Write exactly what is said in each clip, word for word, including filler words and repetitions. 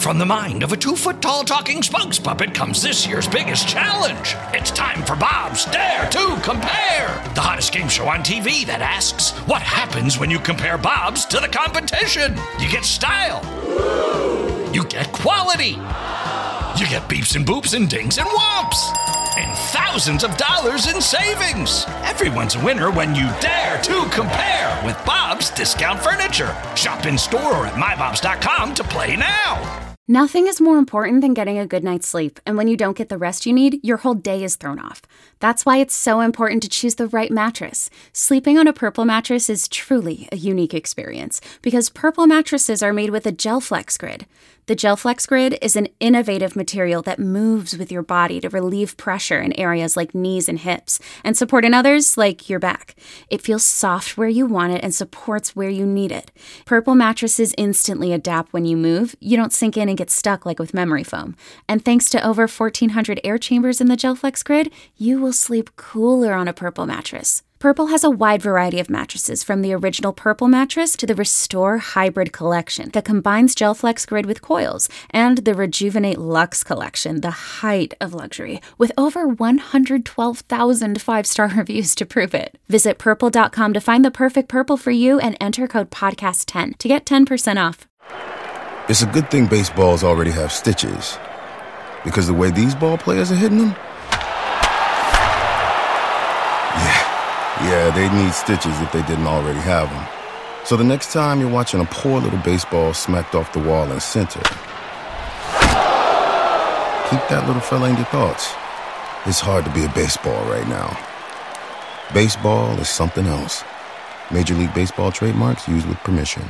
From the mind of a two-foot-tall talking spokes puppet comes this year's biggest challenge. It's time for Bob's Dare to Compare, the hottest game show on T V that asks, what happens when you compare Bobs to the competition? You get style. You get quality. You get beeps and boops and dings and whomps. And thousands of dollars in savings. Everyone's a winner when you dare to compare with Bob's Discount Furniture. Shop in store or at my bobs dot com to play now. Nothing is more important than getting a good night's sleep, and when you don't get the rest you need, your whole day is thrown off. That's why it's so important to choose the right mattress. Sleeping on a Purple mattress is truly a unique experience, because Purple mattresses are made with a GelFlex Grid. The GelFlex Grid is an innovative material that moves with your body to relieve pressure in areas like knees and hips, and support in others like your back. It feels soft where you want it and supports where you need it. Purple mattresses instantly adapt when you move. You don't sink in and get stuck like with memory foam. And thanks to over fourteen hundred air chambers in the GelFlex Grid, you will sleep cooler on a Purple mattress. Purple has a wide variety of mattresses, from the original Purple mattress to the Restore Hybrid collection that combines GelFlex Grid with coils, and the Rejuvenate Luxe collection, the height of luxury, with over one hundred twelve thousand five-star reviews to prove it. Visit purple dot com to find the perfect Purple for you and enter code podcast ten to get ten percent off. It's a good thing baseballs already have stitches, because the way these ball players are hitting them, yeah. Yeah, they need stitches if they didn't already have them. So the next time you're watching a poor little baseball smacked off the wall in center, keep that little fella in your thoughts. It's hard to be a baseball right now. Baseball is something else. Major League Baseball trademarks used with permission.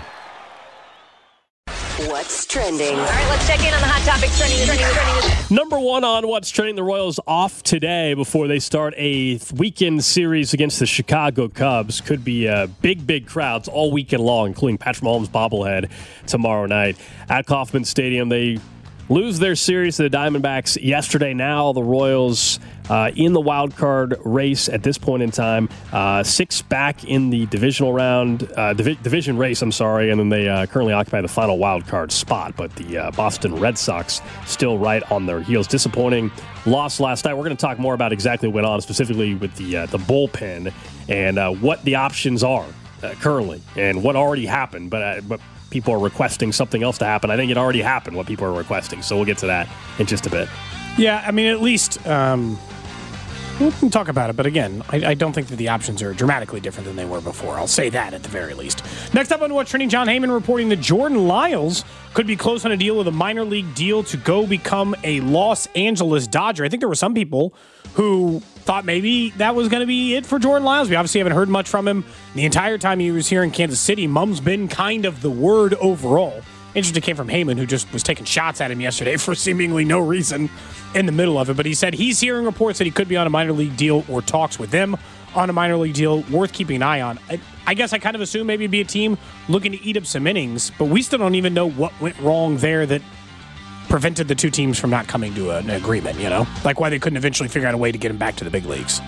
What's trending? All right, let's check in on the hot topics trending. trending, trending. Number one on What's Trending, the Royals off today before they start a weekend series against the Chicago Cubs. Could be uh, big, big crowds all weekend long, including Patrick Mahomes' bobblehead tomorrow night at Kauffman Stadium. They lose their series to the Diamondbacks yesterday. Now the Royals uh, in the wild card race at this point in time. Uh, six back in the divisional round, uh, divi- division race, I'm sorry, and then they uh, currently occupy the final wild card spot. But the uh, Boston Red Sox still right on their heels. Disappointing loss last night. We're going to talk more about exactly what went on, specifically with the, uh, the bullpen and uh, what the options are uh, currently and what already happened. But uh, but people are requesting something else to happen. I think it already happened, what people are requesting. So we'll get to that in just a bit. Yeah, I mean, at least um, we can talk about it. But again, I, I don't think that the options are dramatically different than they were before. I'll say that at the very least. Next up on What's Trending, John Heyman reporting that Jordan Lyles could be close on a deal with a minor league deal to go become a Los Angeles Dodger. I think there were some people who thought maybe that was going to be it for Jordan Lyles. We obviously haven't heard much from him the entire time he was here in Kansas City. Mum's been kind of the word overall. Interesting came from Heyman, who just was taking shots at him yesterday for seemingly no reason in the middle of it. But he said he's hearing reports that he could be on a minor league deal or talks with them on a minor league deal worth keeping an eye on. I, I guess I kind of assume maybe it'd be a team looking to eat up some innings, but we still don't even know what went wrong there that prevented the two teams from not coming to an agreement, you know? Like why they couldn't eventually figure out a way to get him back to the big leagues.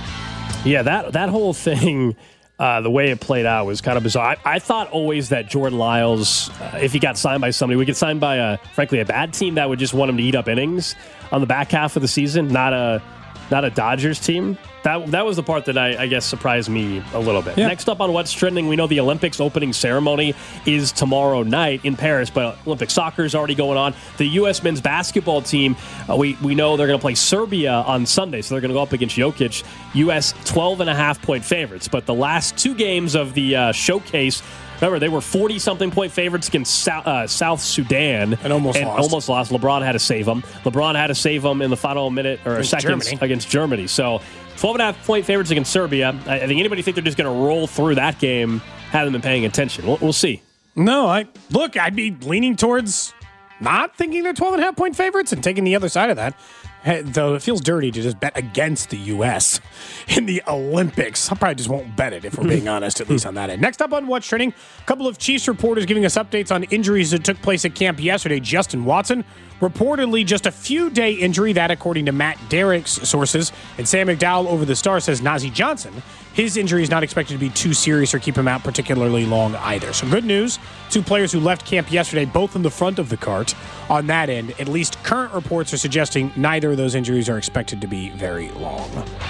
Yeah, that that whole thing, uh, the way it played out was kind of bizarre. I, I thought always that Jordan Lyles, uh, if he got signed by somebody, we get signed by, a, frankly, a bad team that would just want him to eat up innings on the back half of the season, not a not a Dodgers team. That that was the part that I, I guess surprised me a little bit. Yeah. Next up on What's Trending, we know the Olympics opening ceremony is tomorrow night in Paris, but Olympic soccer is already going on. The U S men's basketball team, uh, we, we know they're going to play Serbia on Sunday, so they're going to go up against Jokic. U S twelve and a half point favorites, but the last two games of the uh, showcase, remember, they were forty-something point favorites against South, uh, South Sudan. And almost and lost. almost lost. LeBron had to save them. LeBron had to save them in the final minute or against seconds Germany. against Germany. So twelve and a half point favorites against Serbia. I, I think anybody think they're just going to roll through that game haven't been paying attention. We'll, we'll see. No, I look, I'd be leaning towards not thinking they're twelve and a half point favorites and taking the other side of that. Hey, though it feels dirty to just bet against the U S in the Olympics. I probably just won't bet it if we're being honest, at least on that end. Next up on What's Trending, a couple of Chiefs reporters giving us updates on injuries that took place at camp yesterday. Justin Watson, reportedly just a few-day injury, that according to Matt Derrick's sources. And Sam McDowell over the Star says Najee Johnson his injury is not expected to be too serious or keep him out particularly long either. So good news. Two players who left camp yesterday, both in the front of the cart on that end. At least current reports are suggesting neither of those injuries are expected to be very long.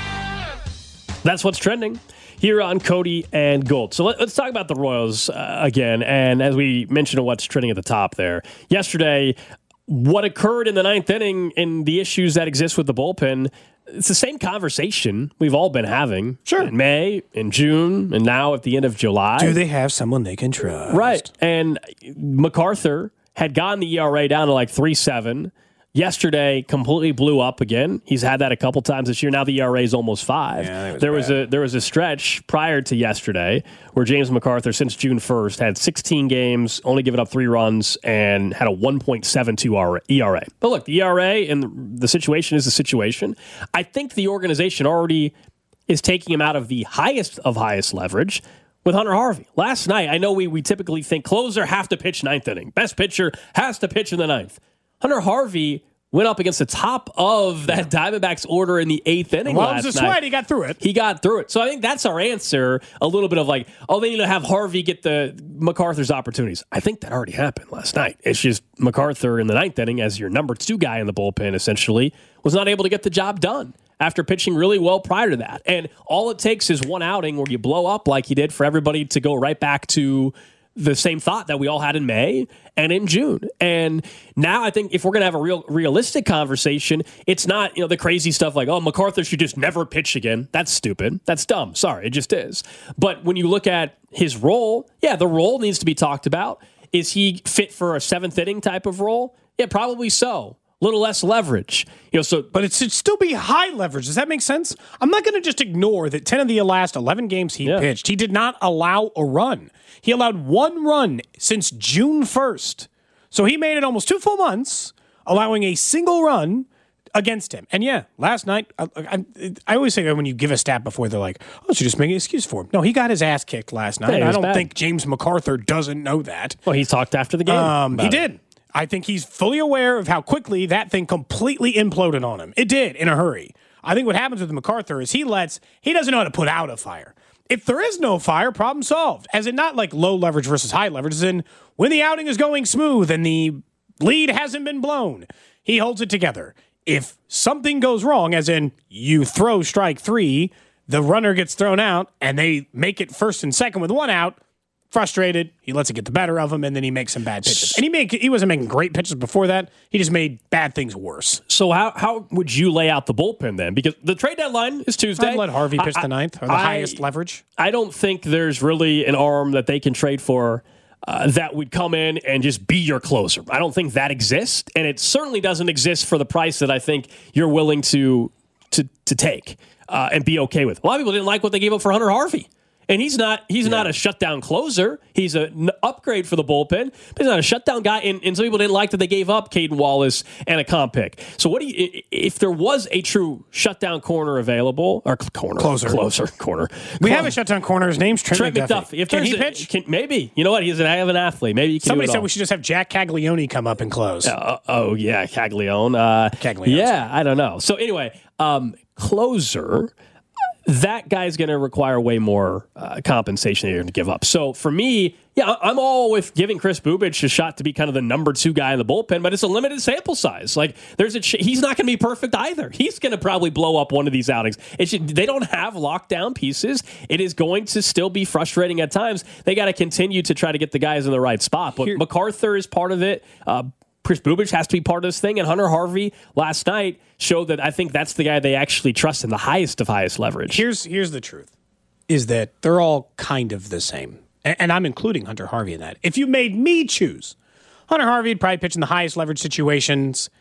That's what's trending here on Cody and Gold. So let, let's talk about the Royals uh, again. And as we mentioned what's trending at the top there, yesterday, what occurred in the ninth inning and the issues that exist with the bullpen, it's the same conversation we've all been having. Sure. In May, in June, and now at the end of July. Do they have someone they can trust? Right. And MacArthur had gotten the E R A down to like three point seven. Yesterday, completely blew up again. He's had that a couple times this year. Now the E R A is almost five. Yeah, was there bad. was a there was a stretch prior to yesterday where James MacArthur, since June first, had sixteen games, only given up three runs, and had a one point seven two E R A. But look, the E R A and the situation is the situation. I think the organization already is taking him out of the highest of highest leverage with Hunter Harvey. Last night, I know we we typically think closer have to pitch ninth inning. Best pitcher has to pitch in the ninth. Hunter Harvey went up against the top of that Diamondbacks order in the eighth inning well, last it was a night. sweat. He got through it. He got through it. So I think that's our answer. A little bit of like, oh, they need to have Harvey get the MacArthur's opportunities. I think that already happened last night. It's just MacArthur in the ninth inning as your number two guy in the bullpen essentially was not able to get the job done after pitching really well prior to that. And all it takes is one outing where you blow up like he did for everybody to go right back to the same thought that we all had in May and in June. And now I think if we're going to have a real realistic conversation, it's not, you know, the crazy stuff like, oh, MacArthur should just never pitch again. That's stupid. That's dumb. Sorry, it just is. But when you look at his role, yeah, the role needs to be talked about. Is he fit for a seventh inning type of role? Yeah, probably so. Little less leverage, you know. So, but it should still be high leverage. Does that make sense? I'm not going to just ignore that. Ten of the last eleven games he yeah. pitched, he did not allow a run. He allowed one run since June first. So he made it almost two full months, allowing a single run against him. And yeah, last night, I, I, I always say that when you give a stat before, they're like, oh, so just make an excuse for him. No, he got his ass kicked last night. Yeah, I don't bad. think James MacArthur doesn't know that. Well, he talked after the game. Um, he it. did. I think he's fully aware of how quickly that thing completely imploded on him. It did in a hurry. I think what happens with MacArthur is he lets, he doesn't know how to put out a fire. If there is no fire, problem solved. As in not like low leverage versus high leverage, as in when the outing is going smooth and the lead hasn't been blown, he holds it together. If something goes wrong, as in you throw strike three, the runner gets thrown out and they make it first and second with one out, frustrated, he lets it get the better of him, and then he makes some bad pitches. And he made, he wasn't making great pitches before that. He just made bad things worse. So how how would you lay out the bullpen then? Because the trade deadline is Tuesday. I'd let Harvey pitch I, the ninth, or the I, highest leverage. I don't think there's really an arm that they can trade for uh, that would come in and just be your closer. I don't think that exists, and it certainly doesn't exist for the price that I think you're willing to to to take uh, and be okay with. A lot of people didn't like what they gave up for Hunter Harvey. And he's not he's yeah. not a shutdown closer. He's an upgrade for the bullpen. But he's not a shutdown guy. And, and some people didn't like that they gave up Caden Wallace and a comp pick. So what do you if there was a true shutdown corner available or corner closer closer corner? We Cl- have a shutdown corner. His name's Trent, Trent McDuffie. McDuffie. If can he a, pitch? Can, maybe. You know what? He's an I have an athlete. Maybe he can. Somebody do it said all. we should just have Jack Caglione come up and close. Uh, oh yeah, Caglione. Uh, Caglione. Yeah, I don't know. So anyway, um, closer. That guy's going to require way more uh, compensation that you're going to give up. So for me, yeah, I'm all with giving Chris Bubic a shot to be kind of the number two guy in the bullpen, but it's a limited sample size. Like there's a ch- he's not going to be perfect either. He's going to probably blow up one of these outings. It's just, they don't have lockdown pieces. It is going to still be frustrating at times. They got to continue to try to get the guys in the right spot. But Here, MacArthur is part of it. Uh, Chris Bubic has to be part of this thing, and Hunter Harvey last night showed that I think that's the guy they actually trust in the highest of highest leverage. Here's here's the truth, is that they're all kind of the same, and, and I'm including Hunter Harvey in that. If you made me choose, Hunter Harvey would probably pitch in the highest leverage situations.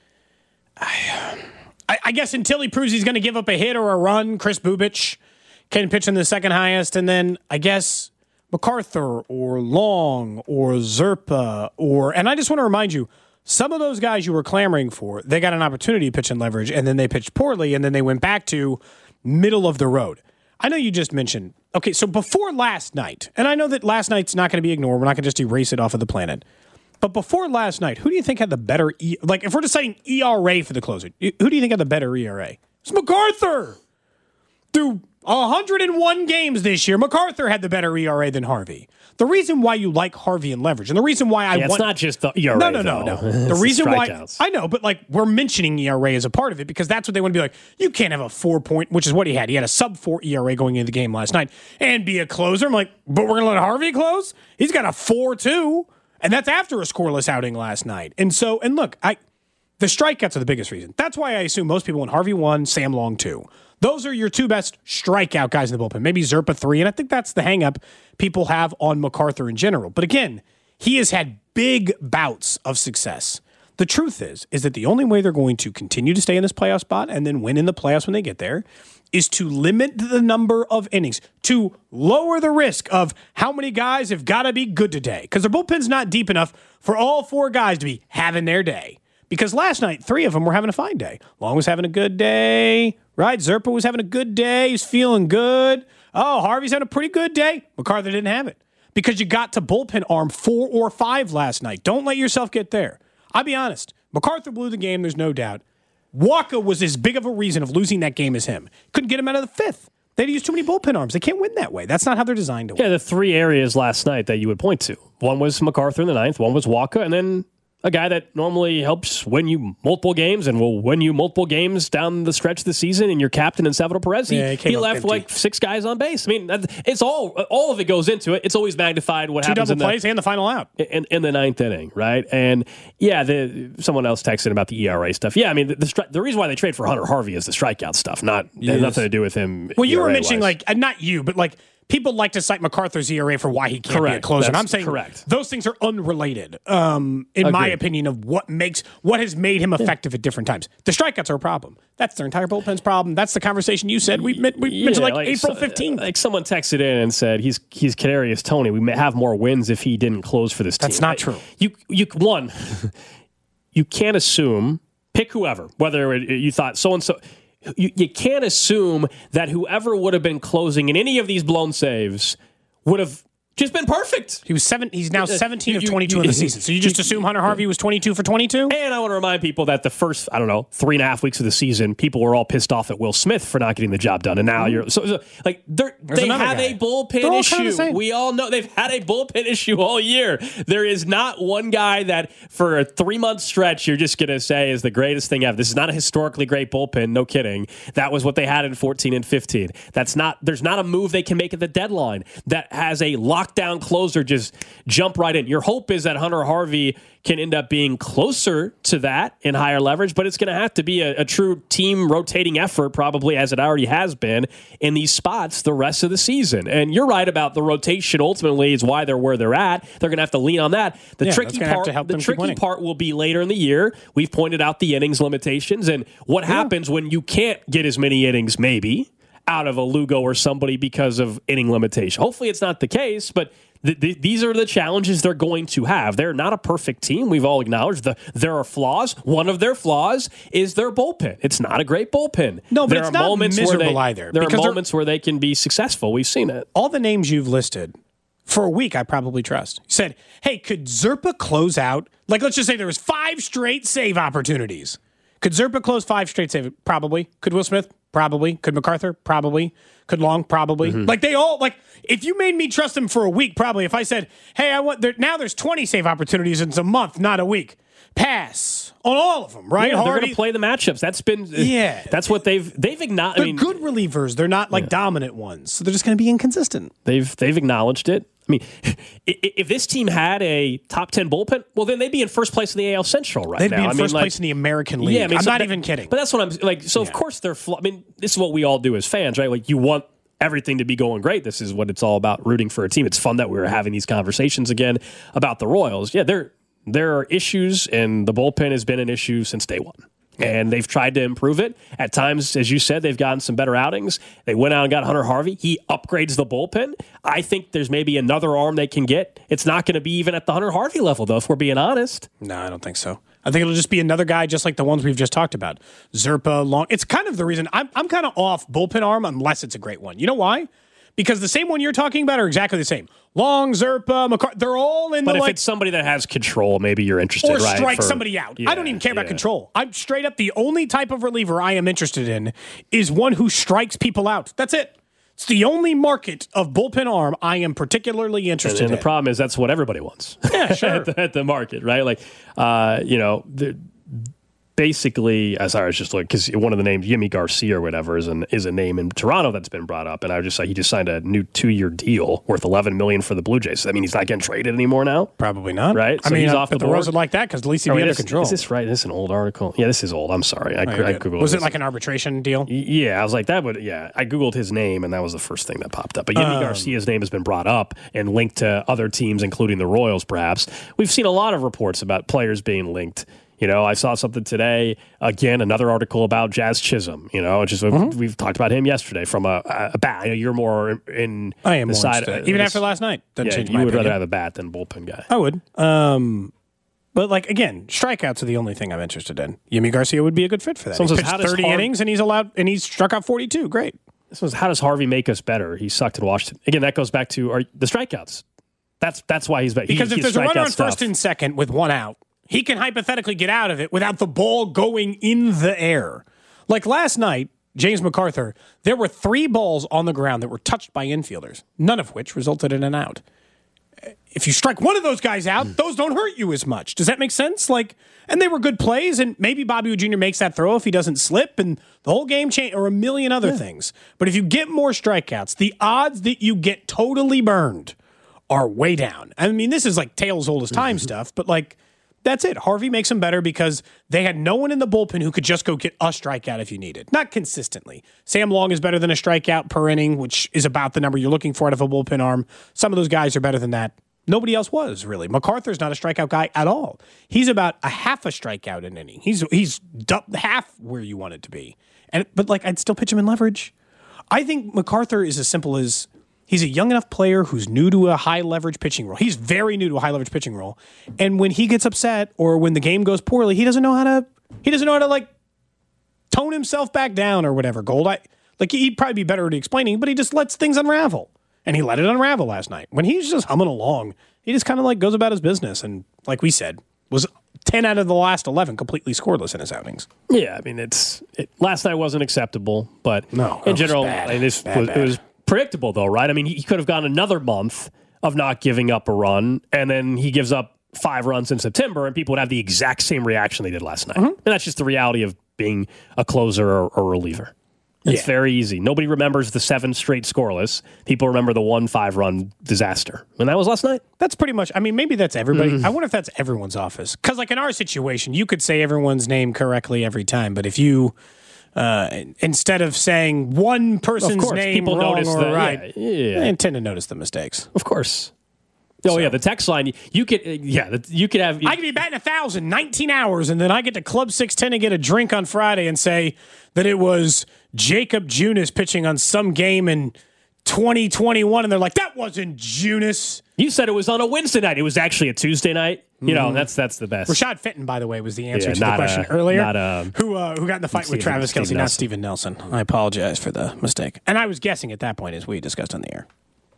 I, I, I guess until he proves he's going to give up a hit or a run, Chris Bubic can pitch in the second highest, and then I guess MacArthur or Long or Zerpa or, and I just want to remind you, some of those guys you were clamoring for, they got an opportunity to pitch in leverage, and then they pitched poorly, and then they went back to middle of the road. I know you just mentioned, okay, so before last night, and I know that last night's not going to be ignored. We're not going to just erase it off of the planet. But before last night, who do you think had the better, e- like if we're deciding E R A for the closer, who do you think had the better E R A? It's MacArthur. through one hundred one games this year, MacArthur had the better E R A than Harvey. The reason why you like Harvey in leverage, and the reason why I yeah, want... It's not just the E R A, No, no, no, though. no. The reason the why... I know, but like we're mentioning E R A as a part of it because that's what they want to be like. You can't have a four-point, which is what he had. He had a sub-four E R A going into the game last night and be a closer. I'm like, but we're going to let Harvey close? He's got a four two, and that's after a scoreless outing last night. And so, and look, I... The strikeouts are the biggest reason. That's why I assume most people went Harvey one, Sam Long two. Those are your two best strikeout guys in the bullpen. Maybe Zerpa three, and I think that's the hang-up people have on MacArthur in general. But again, he has had big bouts of success. The truth is, is that the only way they're going to continue to stay in this playoff spot and then win in the playoffs when they get there is to limit the number of innings, to lower the risk of how many guys have got to be good today. Because their bullpen's not deep enough for all four guys to be having their day. Because last night, three of them were having a fine day. Long was having a good day, right? Zerpa was having a good day. He's feeling good. Oh, Harvey's having a pretty good day. MacArthur didn't have it. Because you got to bullpen arm four or five last night. Don't let yourself get there. I'll be honest. MacArthur blew the game, there's no doubt. Walker was as big of a reason of losing that game as him. Couldn't get him out of the fifth. They had to use too many bullpen arms. They can't win that way. That's not how they're designed to win. Yeah, the three areas last night that you would point to. One was MacArthur in the ninth, one was Walker, and then a guy that normally helps win you multiple games and will win you multiple games down the stretch of the season, and your captain in Salvador Perez, he, yeah, he, he left empty. like six guys on base. I mean, it's all all of it goes into it. It's always magnified what Two happens double in plays the, and the final out. In, in the ninth inning, right? And yeah, the someone else texted about the E R A stuff. Yeah, I mean, the the, stri- the reason why they trade for Hunter Harvey is the strikeout stuff, not Yes. has nothing to do with him. Well, you E R A were mentioning, wise. like, uh, not you, but like, people like to cite MacArthur's E R A for why he can't Correct. be a closer. And That's I'm saying correct. those things are unrelated, um, in my Agreed. opinion, of what makes what has made him effective at different times. The strikeouts are a problem. That's their entire bullpen's problem. That's the conversation you said. We, we Yeah, mentioned like, April so- fifteenth. Like someone texted in and said he's he's Kadarius Toney. We may have more wins if he didn't close for this team. That's not I- true. You you one, you can't assume. Pick whoever, whether it, you thought so and so. You, you can't assume that whoever would have been closing in any of these blown saves would have just been perfect. He was seven. He's now seventeen of you- twenty-two you- in the season. So you just assume Hunter Harvey was twenty-two for twenty-two? And I want to remind people that the first, I don't know, three and a half weeks of the season, people were all pissed off at Will Smith for not getting the job done. And now you're, so, so like, they're, they another have guy. a bullpen They're all kind of the issue. same. We all know they've had a bullpen issue all year. There is not one guy that for a three month stretch you're just going to say is the greatest thing ever. This is not a historically great bullpen. No kidding. That was what they had in fourteen and fifteen. That's not, there's not a move they can make at the deadline that has a lockdown closer just jump right in. Your hope is that Hunter Harvey can end up being closer to that in higher leverage, but it's going to have to be a, a true team rotating effort, probably as it already has been in these spots the rest of the season. And you're right about the rotation ultimately is why they're where they're at. They're going to have to lean on that. The Yeah, that's tricky gonna have part, to help the them keep tricky winning. part will be later in the year. We've pointed out the innings limitations and what happens when you can't get as many innings, maybe, out of a Lugo or somebody because of inning limitation. Hopefully it's not the case, but th- th- these are the challenges they're going to have. They're not a perfect team. We've all acknowledged the, there are flaws. One of their flaws is their bullpen. It's not a great bullpen. No, but there it's are not moments miserable where they, either, There are because they're- moments where they can be successful. We've seen it. All the names you've listed, for a week, I probably trust. You said, hey, could Zerpa close out? Like, let's just say there was five straight save opportunities. Could Zerpa close five straight save? Probably. Could Will Smith? Probably. Could MacArthur? Probably. Could Long? Probably. Mm-hmm. Like, they all, like, if you made me trust them for a week, probably. If I said, hey, I want, there, now there's twenty save opportunities, and it's a month, not a week. Pass on all of them, right? Yeah, they're Hardy- going to play the matchups. That's been Yeah. That's what they've they've acknowledged. They're I mean, good relievers. They're not, like, dominant ones. So they're just going to be inconsistent. They've they've acknowledged it. I mean, i- i- if this team had a top ten bullpen, well, then they'd be in first place in the A L Central right They'd now. be in I mean, first like- place in the American League. Yeah, I mean, I'm so not that- even kidding. But that's what I'm like. So of course they're. Fl- I mean, this is what we all do as fans, right? Like you want everything to be going great. This is what it's all about: rooting for a team. It's fun that we were having these conversations again about the Royals. Yeah, there there are issues, and the bullpen has been an issue since day one. And they've tried to improve it. At times, as you said, they've gotten some better outings. They went out and got Hunter Harvey. He upgrades the bullpen. I think there's maybe another arm they can get. It's not going to be even at the Hunter Harvey level, though, if we're being honest. No, I don't think so. I think it'll just be another guy just like the ones we've just talked about. Zerpa, Long. It's kind of the reason I'm, I'm kind of off bullpen arm unless it's a great one. You know why? because the same one you're talking about are exactly the same. Long, Zerpa, McCarthy, they're all in but the if like, it's somebody that has control, maybe you're interested, or right? strike for, somebody out. Yeah, I don't even care about yeah. control. I'm straight up the only type of reliever I am interested in is one who strikes people out. That's it. It's the only market of bullpen arm I am particularly interested and, and in. the problem is that's what everybody wants. Yeah, sure. at, the, at the market, right? Like, uh, you know, the, basically, as I was just looking, because one of the names, Yimi Garcia or whatever, is an is a name in Toronto that's been brought up, and I was just like, he just signed a new two year deal worth eleven million dollars for the Blue Jays. I mean, he's not getting traded anymore now. Probably not. Right? I So mean, he's uh, off but the the board. Rose would like that because at least he'd Oh, be wait, under is, control. is this right? This is an old article. Yeah, this is old. I'm sorry. I, Oh, I good. googled. Was it this. like an arbitration deal? Yeah, I was like, that would, yeah. I Googled his name, and that was the first thing that popped up. But Yimi Um, Garcia's name has been brought up and linked to other teams, including the Royals, perhaps. We've seen a lot of reports about players being linked. You know, I saw something today, again, another article about Jazz Chisholm. You know, just mm-hmm. we've talked about him yesterday from a, a bat. You know, you're more in I am the more side. interested. Uh, Even this, after last night. Doesn't yeah, change you my would opinion. rather have a bat than bullpen guy. I would. Um, but, like, again, strikeouts are the only thing I'm interested in. Yimi Garcia would be a good fit for that. Someone He says, pitched how does thirty Har- innings, and he's allowed, and he's struck out forty-two. Great. This was, how does Harvey make us better? He sucked in Washington. Again, that goes back to our, the strikeouts. That's that's why he's better. Because he, if he's there's a runner on stuff. first and second with one out, he can hypothetically get out of it without the ball going in the air. Like last night, James McArthur, there were three balls on the ground that were touched by infielders, none of which resulted in an out. If you strike one of those guys out, those don't hurt you as much. Does that make sense? Like, and they were good plays, and maybe Bobby Witt Junior makes that throw if he doesn't slip, and the whole game change, or a million other yeah. things. But if you get more strikeouts, the odds that you get totally burned are way down. I mean, this is like tales old as time mm-hmm. stuff, but like, that's it. Harvey makes them better because they had no one in the bullpen who could just go get a strikeout if you needed. Not consistently. Sam Long is better than a strikeout per inning, which is about the number you're looking for out of a bullpen arm. Some of those guys are better than that. Nobody else was, really. McArthur's not a strikeout guy at all. He's about a half a strikeout an inning. He's he's du- half where you want it to be. And But, like, I'd still pitch him in leverage. I think McArthur is as simple as he's a young enough player who's new to a high-leverage pitching role. He's very new to a high-leverage pitching role. And when he gets upset or when the game goes poorly, he doesn't know how to, he doesn't know how to, like, tone himself back down or whatever, Gold. I, like, he'd probably be better at explaining, but he just lets things unravel. And he let it unravel last night. When he's just humming along, he just kind of, like, goes about his business. And, like we said, was ten out of the last eleven completely scoreless in his outings. Yeah, I mean, it's it, last night wasn't acceptable, but no, in general, bad. I mean, this bad, was, bad. it was predictable, though, right? I mean, he, he could have gone another month of not giving up a run, and then he gives up five runs in September, and people would have the exact same reaction they did last night. Mm-hmm. And that's just the reality of being a closer or, or reliever. It's yeah. very easy. Nobody remembers the seven straight scoreless. People remember the one five-run disaster. And that was last night. That's pretty much, I mean, maybe that's everybody. Mm. I wonder if that's everyone's office. Because, like, in our situation, you could say everyone's name correctly every time. But if you, uh, instead of saying one person's of course, name people wrong notice or the, right, yeah, yeah. they tend to notice the mistakes. Of course. Oh, so. yeah, the text line, you could, uh, yeah, you could have. You, I could be batting one thousand, nineteen hours, and then I get to Club six ten and get a drink on Friday and say that it was Jacob Junis pitching on some game in twenty twenty-one, and they're like, that wasn't Junis. You said it was on a Wednesday night. It was actually a Tuesday night. You know, mm. that's that's the best. Rashad Fenton, by the way, was the answer yeah, to the question a, earlier. Not a, who uh, who got in the fight with Steven, Travis Steven Kelce, Nelson. not Steven Nelson. I apologize for the mistake. And I was guessing at that point, as we discussed on the air.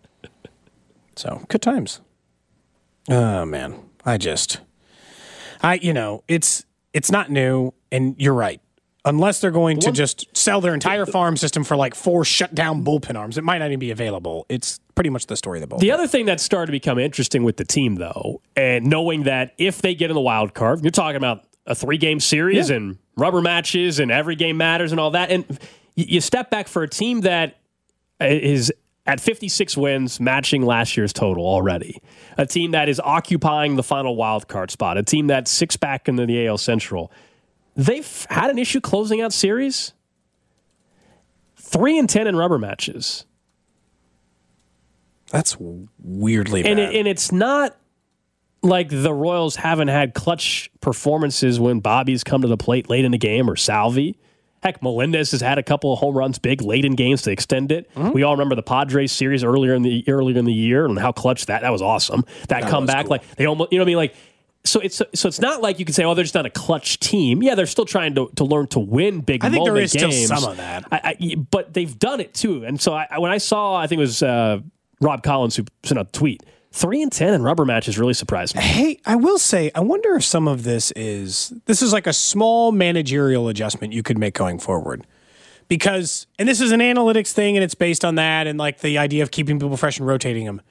So, good times. Oh, man. I just, I, you know, it's it's not new, and you're right. Unless they're going to just sell their entire farm system for like four shut-down bullpen arms, it might not even be available. It's pretty much the story of the bullpen. The other thing that started to become interesting with the team, though, and knowing that if they get in the wild card, you're talking about a three-game series yeah. and rubber matches and every game matters and all that. And you step back for a team that is at fifty-six wins, matching last year's total already. A team that is occupying the final wild card spot. A team that's six back into the A L Central. They've had an issue closing out series. Three and ten in rubber matches. That's weirdly bad. And, it, and it's not like the Royals haven't had clutch performances when Bobby's come to the plate late in the game or Salvi. Heck, Melendez has had a couple of home runs big late in games to extend it. Mm-hmm. We all remember the Padres series earlier in the earlier in the year and how clutch that that was awesome. That, that comeback, cool. like they almost, you know what I mean, like. So it's so it's not like you can say, oh, they're just not a clutch team. Yeah, they're still trying to, to learn to win big I think moment there is games. still some of that. I, I, but they've done it too. And so I, when I saw, I think it was uh, Rob Collins who sent out the tweet, three and ten in rubber matches really surprised me. Hey, I will say, I wonder if some of this is this is like a small managerial adjustment you could make going forward. Because, and this is an analytics thing, and it's based on that, and like the idea of keeping people fresh and rotating them.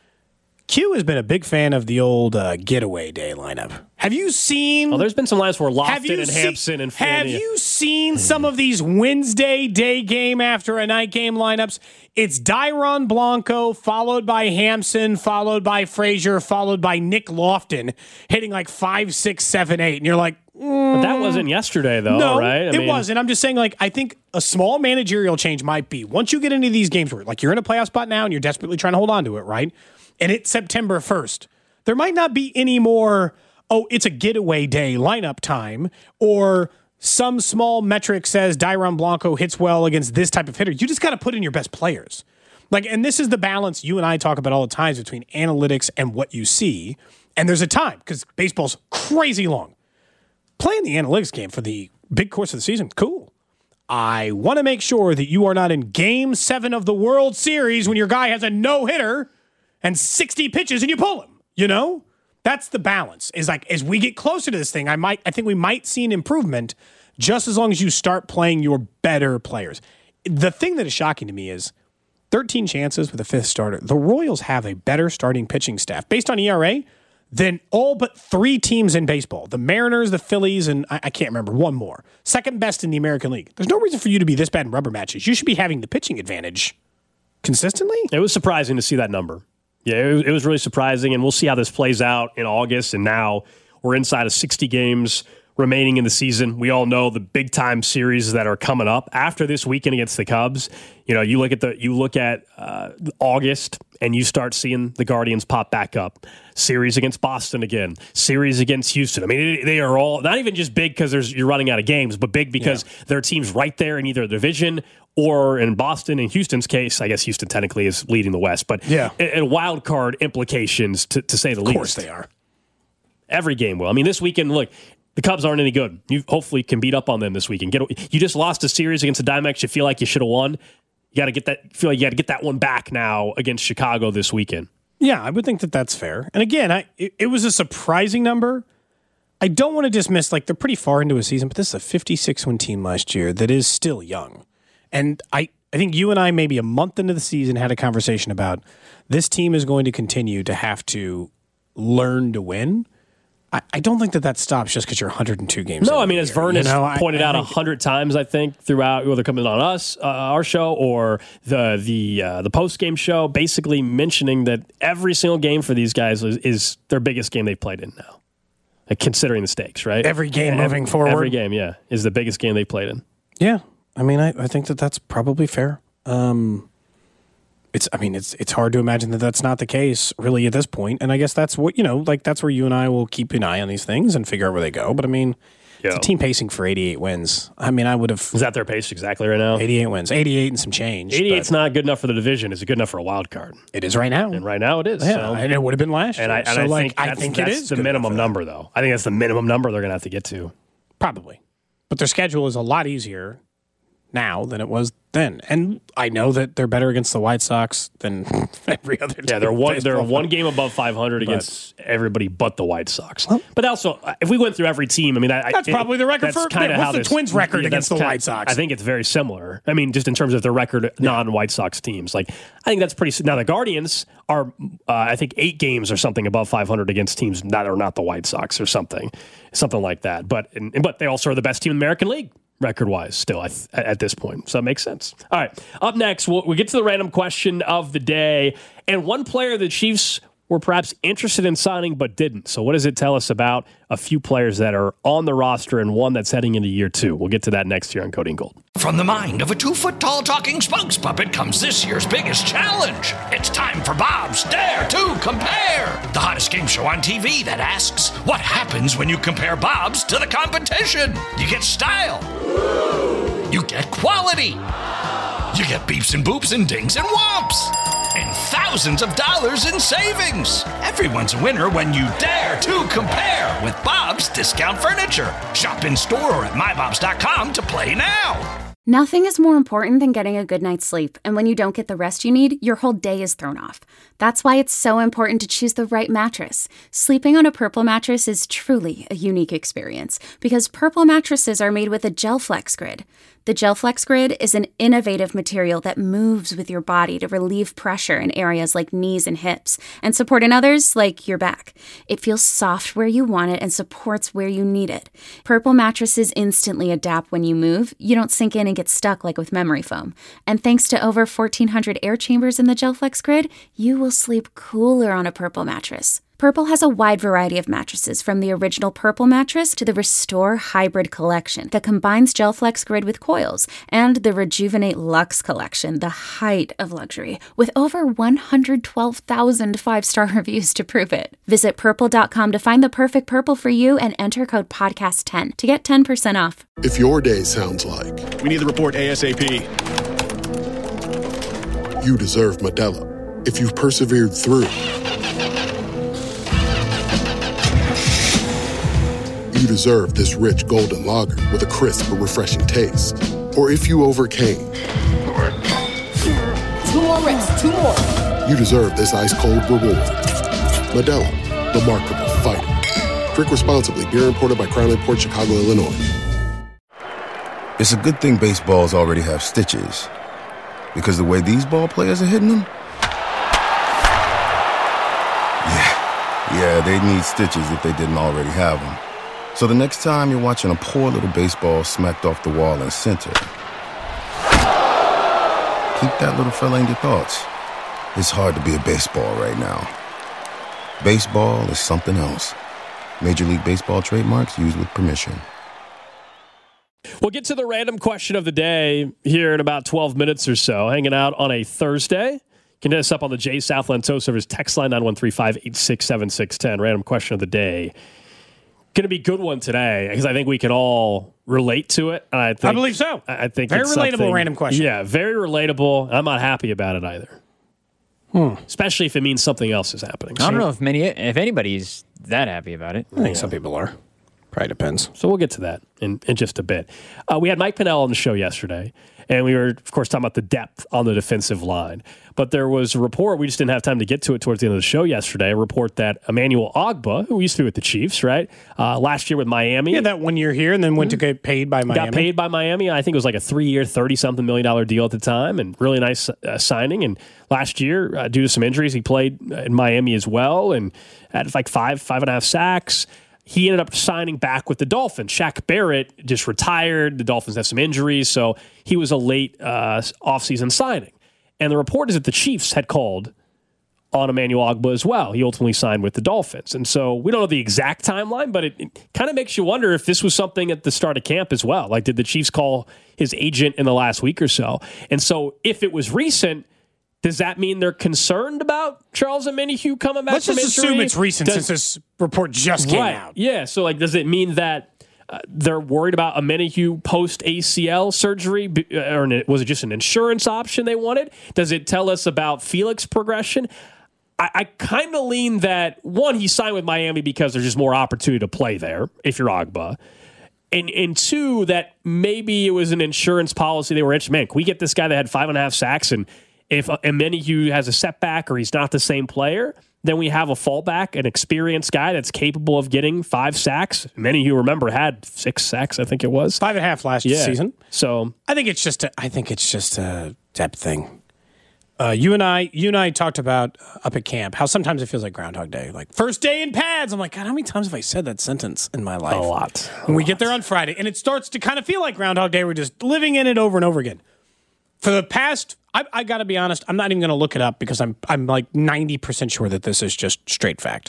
Q has been a big fan of the old uh, getaway day lineup. Have you seen? Well, there's been some lines where have Lofton you and see- Hampson and Fanny. Have you seen some of these Wednesday day game after a night game lineups? It's Dairon Blanco, followed by Hampson, followed by Frazier, followed by Nick Lofton, hitting like five, six, seven, eight, and you're like, But that wasn't yesterday, though, no, right? I it mean, wasn't. I'm just saying, like, I think a small managerial change might be once you get into these games where, like, you're in a playoff spot now and you're desperately trying to hold on to it, right? And it's September first. There might not be any more, oh, it's a getaway day lineup time, or some small metric says Dairon Blanco hits well against this type of hitter. You just got to put in your best players. Like, and this is the balance you and I talk about all the times between analytics and what you see. And there's a time, because baseball's crazy long. Playing the analytics game for the big course of the season, cool. I want to make sure that you are not in game seven of the World Series when your guy has a no-hitter and sixty pitches and you pull him, you know? That's the balance. Is like, as we get closer to this thing, I might, I think we might see an improvement just as long as you start playing your better players. The thing that is shocking to me is thirteen chances with a fifth starter. The Royals have a better starting pitching staff based on E R A than all but three teams in baseball. The Mariners, the Phillies, and I, I can't remember, one more. Second best in the American League. There's no reason for you to be this bad in rubber matches. You should be having the pitching advantage consistently. It was surprising to see that number. Yeah, it was, it was really surprising, and we'll see how this plays out in August. And now we're inside of sixty games remaining in the season. We all know the big-time series that are coming up after this weekend against the Cubs. You know, you look at the you look at uh, August, and you start seeing the Guardians pop back up. Series against Boston again. Series against Houston. I mean, they are all not even just big because there's you're running out of games, but big because yeah. there are teams right there in either the division or in Boston. In Houston's case, I guess Houston technically is leading the West, but yeah, and wild card implications to, to say the least. Of course they are. Every game will. I mean, this weekend, look. The Cubs aren't any good. You hopefully can beat up on them this weekend. Get you just lost a series against the Diamondbacks. You feel like you should have won. You got to get that. Feel like you got to get that one back now against Chicago this weekend. Yeah, I would think that that's fair. And again, I it, it was a surprising number. I don't want to dismiss, like, they're pretty far into a season, but this is a fifty-six win team last year that is still young. And I, I think you and I, maybe a month into the season, had a conversation about this team is going to continue to have to learn to win. I, I don't think that that stops just because you're one hundred two games. No, I mean, as Vern has you know, pointed I, I out a hundred times, I think, throughout, whether coming on us, uh, our show, or the the uh, the post game show, basically mentioning that every single game for these guys is, is their biggest game they've played in now, like, considering the stakes, right? Every game every, moving forward. Every game, yeah, is the biggest game they played in. Yeah, I mean, I, I think that that's probably fair. Um, It's, I mean, it's it's hard to imagine that that's not the case, really, at this point. And I guess that's what, you know, like, that's where you and I will keep an eye on these things and figure out where they go. But I mean, yeah. It's a team pacing for eighty-eight wins. I mean, I would have. Is that their pace exactly right now? eighty-eight wins. eighty-eight and some change. eighty-eight's not good enough for the division. Is it good enough for a wild card? It is right now. And right now it is. Yeah, so. and it would have been last year. And I, and so I like, think I that's, think that's it is the minimum number, though. I think that's the minimum number they're going to have to get to. Probably. But their schedule is a lot easier now than it was then. And I know that they're better against the White Sox than every other team. Yeah, they're one they're baseball. one game above five hundred but, against everybody but the White Sox. But also, if we went through every team, I mean, I, that's it, probably the record for kind of what's how the this, Twins record yeah, against the kinda, White Sox? I think it's very similar. I mean, just in terms of their record, yeah. non-White Sox teams. Like, I think that's pretty. Now the Guardians are, uh, I think, eight games or something above five hundred against teams that are not the White Sox or something, something like that. But and, but they also are the best team in the American League, record-wise, still at, at this point. So that makes sense. All right, up next, we'll, we'll get to the random question of the day. And one player the Chiefs were perhaps interested in signing but didn't. So what does it tell us about a few players that are on the roster and one that's heading into year two? We'll get to that next year on Cody and Gold. From the mind of a two-foot-tall talking spokes puppet comes this year's biggest challenge. It's time for Bob's Dare to Compare, the hottest game show on T V that asks, what happens when you compare Bob's to the competition? You get style. You get quality. You get beeps and boops and dings and whomps. and thousands of dollars in savings. Everyone's a winner when you dare to compare with Bob's Discount Furniture. Shop in store or at my bobs dot com to play now. Nothing is more important than getting a good night's sleep, and when you don't get the rest you need, your whole day is thrown off. That's why it's so important to choose the right mattress. Sleeping on a Purple mattress is truly a unique experience, because Purple mattresses are made with a GelFlex Grid. The GelFlex Grid is an innovative material that moves with your body to relieve pressure in areas like knees and hips, and support in others like your back. It feels soft where you want it and supports where you need it. Purple mattresses instantly adapt when you move. You don't sink in and get stuck like with memory foam. And thanks to over fourteen hundred air chambers in the GelFlex Grid, you will sleep cooler on a Purple mattress. Purple has a wide variety of mattresses, from the original Purple mattress to the Restore Hybrid collection that combines GelFlex Grid with coils, and the Rejuvenate Luxe collection, the height of luxury, with over one hundred twelve thousand five-star reviews to prove it. Visit purple dot com to find the perfect Purple for you and enter code podcast ten to get ten percent off. If your day sounds like we need the report ASAP, you deserve Modelo. If you've persevered through, you deserve this rich golden lager with a crisp but refreshing taste. Or if you overcame. Two more reps, two more. You deserve this ice-cold reward. Modelo, the Remarkable Fighter. Drink responsibly. Beer imported by Crown Imports, Chicago, Illinois. It's a good thing baseballs already have stitches, because the way these ball players are hitting them, yeah, yeah, they'd need stitches if they didn't already have them. So the next time you're watching a poor little baseball smacked off the wall in center, keep that little fella in your thoughts. It's hard to be a baseball right now. Baseball is something else. Major League Baseball trademarks used with permission. We'll get to the random question of the day here in about twelve minutes or so. Hanging out on a Thursday. You can hit us up on the J Southland Tow Service text line nine one three five eight six seven six one zero. Random question of the day. Going to be a good one today, because I think we can all relate to it. I, think, I believe so. I think very it's relatable random question. Yeah, very relatable. I'm not happy about it either. Hmm. Especially if it means something else is happening. I don't know if many, if anybody's that happy about it. I think yeah. some people are. Probably depends. So we'll get to that in, in just a bit. Uh, we had Mike Pennell on the show yesterday, and we were, of course, talking about the depth on the defensive line. But there was a report, we just didn't have time to get to it towards the end of the show yesterday, a report that Emmanuel Ogbah, who used to be with the Chiefs, right, uh, last year with Miami. Yeah, that one year here, and then went mm-hmm. to get paid by Miami. Got paid by Miami. I think it was like a three-year, thirty-something million dollar deal at the time, and really nice uh, signing. And last year, uh, due to some injuries, he played in Miami as well, and had like five, five and a half sacks. He ended up signing back with the Dolphins. Shaq Barrett just retired. The Dolphins have some injuries, so he was a late uh, offseason signing. And the report is that the Chiefs had called on Emmanuel Ogbah as well. He ultimately signed with the Dolphins. And so we don't know the exact timeline, but it, it kind of makes you wonder if this was something at the start of camp as well. Like, did the Chiefs call his agent in the last week or so? And so if it was recent, does that mean they're concerned about Charles Omenihu coming back Let's from injury? Let's just assume it's recent, does, since this report just came right, out. Yeah, so like, does it mean that Uh, they're worried about Omenihu post-A C L surgery, or was it just an insurance option they wanted? Does it tell us about Felix progression? I, I kind of lean that, one, he signed with Miami because there's just more opportunity to play there if you're Ogbah. And, and two, that maybe it was an insurance policy. They were interested, man, can we get this guy that had five and a half sacks, and if Omenihu has a setback or he's not the same player, then we have a fallback, an experienced guy that's capable of getting five sacks. Many of you remember had six sacks, I think it was. Five and a half last yeah. season. So I think it's just a, I think it's just a depth thing. Uh, you and I, you and I talked about uh, up at camp how sometimes it feels like Groundhog Day, like first day in pads. I'm like, God, how many times have I said that sentence in my life? A lot. When a we lot. get there on Friday, and it starts to kind of feel like Groundhog Day. We're just living in it over and over again. For the past, I, I got to be honest, I'm not even going to look it up because I'm I'm like ninety percent sure that this is just straight fact.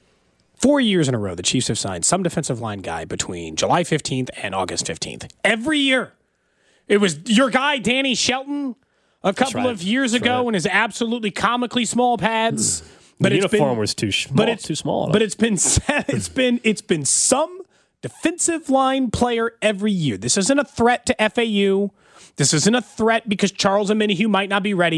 Four years in a row, the Chiefs have signed some defensive line guy between July fifteenth and August fifteenth. Every year. It was your guy, Danny Shelton, a couple right. of years That's ago right. in his absolutely comically small pads. Mm. But the it's uniform been, was too small. But it's too small. But it's been it's been it's been some defensive line player every year. This isn't a threat to F A U. This isn't a threat because Charles Omenihu might not be ready.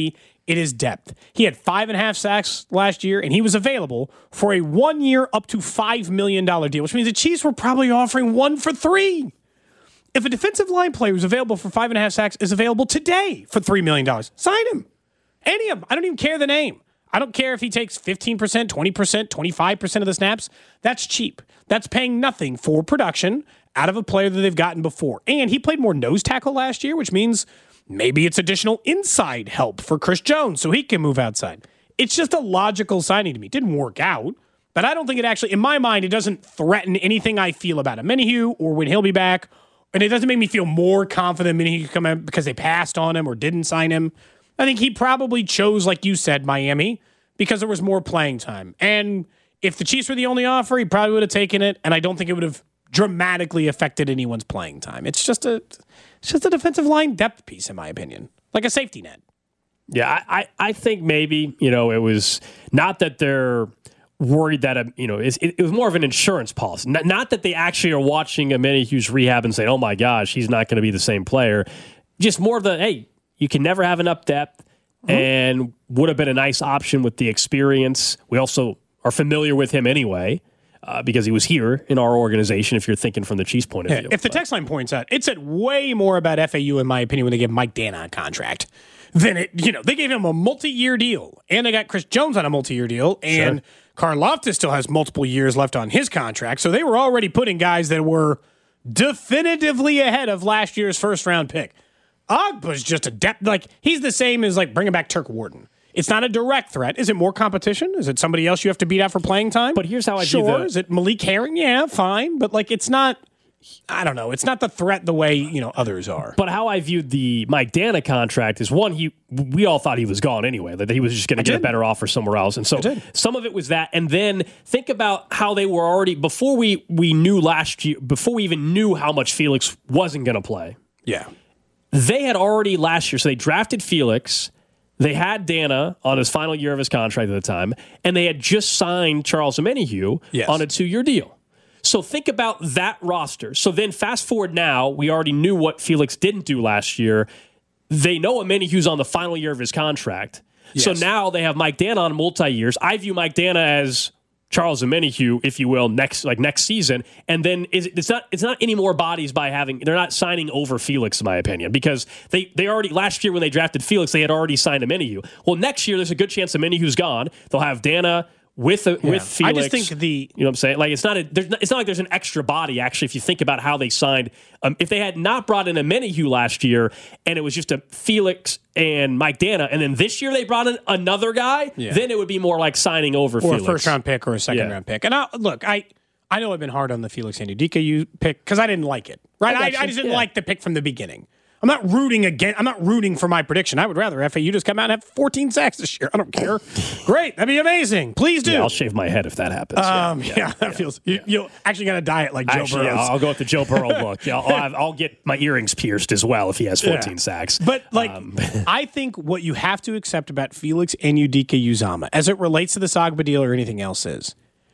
It is depth. He had five and a half sacks last year, and he was available for a one-year up to five million dollars deal, which means the Chiefs were probably offering one for three. If a defensive line player who's available for five and a half sacks is available today for three million dollars, sign him. Any of them. I don't even care the name. I don't care if he takes fifteen percent, twenty percent, twenty-five percent of the snaps. That's cheap. That's paying nothing for production out of a player that they've gotten before. And he played more nose tackle last year, which means maybe it's additional inside help for Chris Jones so he can move outside. It's just a logical signing to me. It didn't work out, but I don't think it actually, in my mind, it doesn't threaten anything I feel about Omenihu or when he'll be back. And it doesn't make me feel more confident Omenihu could come out because they passed on him or didn't sign him. I think he probably chose, like you said, Miami because there was more playing time. And if the Chiefs were the only offer, he probably would have taken it. And I don't think it would have dramatically affected anyone's playing time. It's just a, it's just a defensive line depth piece, in my opinion, like a safety net. Yeah, I, I, I think maybe, you know, it was not that they're worried that, a, you know, it, it was more of an insurance policy. Not, not that they actually are watching Omenihu's rehab and saying, oh my gosh, he's not going to be the same player. Just more of the, hey, you can never have enough depth mm-hmm. and would have been a nice option with the experience. We also are familiar with him anyway. Uh, because he was here in our organization, if you're thinking from the Chiefs' point of yeah, view. If the text line points out, it said way more about F A U, in my opinion, when they gave Mike Dana a contract than it, you know, they gave him a multi-year deal, and they got Chris Jones on a multi-year deal, and sure. Karlaftis still has multiple years left on his contract, so they were already putting guys that were definitively ahead of last year's first-round pick. Ogba's just a depth, like, he's the same as, like, bringing back Turk Wharton. It's not a direct threat. Is it more competition? Is it somebody else you have to beat out for playing time? But here's how I sure. view the... Is it Malik Herring? Yeah, fine. But, like, it's not... I don't know. It's not the threat the way, you know, others are. But how I viewed the Mike Dana contract is, one, he we all thought he was gone anyway, that he was just going to get a better offer somewhere else. And so some of it was that. And then think about how they were already, before we, we knew last year, before we even knew how much Felix wasn't going to play. Yeah. They had already last year, so they drafted Felix. They had Dana on his final year of his contract at the time, and they had just signed Charles Omenihu yes. on a two-year deal. So think about that roster. So then fast forward now, we already knew what Felix didn't do last year. They know Omenihu's on the final year of his contract. Yes. So now they have Mike Dana on multi-years. I view Mike Dana as Charles Omenihu, if you will, next like next season. And then is it, it's not it's not any more bodies by having they're not signing over Felix, in my opinion, because they they already last year when they drafted Felix, they had already signed Omenihu. Well, next year there's a good chance Omenihu's gone. They'll have Dana with a, yeah. with Felix. I just think the you know what I'm saying, like it's not a, there's not, it's not like there's an extra body actually. If you think about how they signed, um, if they had not brought in Omenihu last year and it was just a Felix and Mike Dana, and then this year they brought in another guy, yeah. then it would be more like signing over or Felix. a first round pick or a second yeah. round pick. And I, look, I I know I've been hard on the Felix Anudike pick because I didn't like it. Right, I, I, I just didn't yeah. like the pick from the beginning. I'm not rooting again. I'm not rooting for my prediction. I would rather F A U just come out and have fourteen sacks this year. I don't care. Great, that'd be amazing. Please do. Yeah, I'll shave my head if that happens. Um, yeah, yeah, yeah, that yeah, feels. Yeah. You, you'll actually got to diet like Joe actually, Burrow. Yeah, I'll go with the Joe Burrow look. Yeah, I'll, have, I'll get my earrings pierced as well if he has fourteen yeah. sacks. But like, um, I think what you have to accept about Felix Anudike-Uzomah, as it relates to the Ogba deal or anything else, is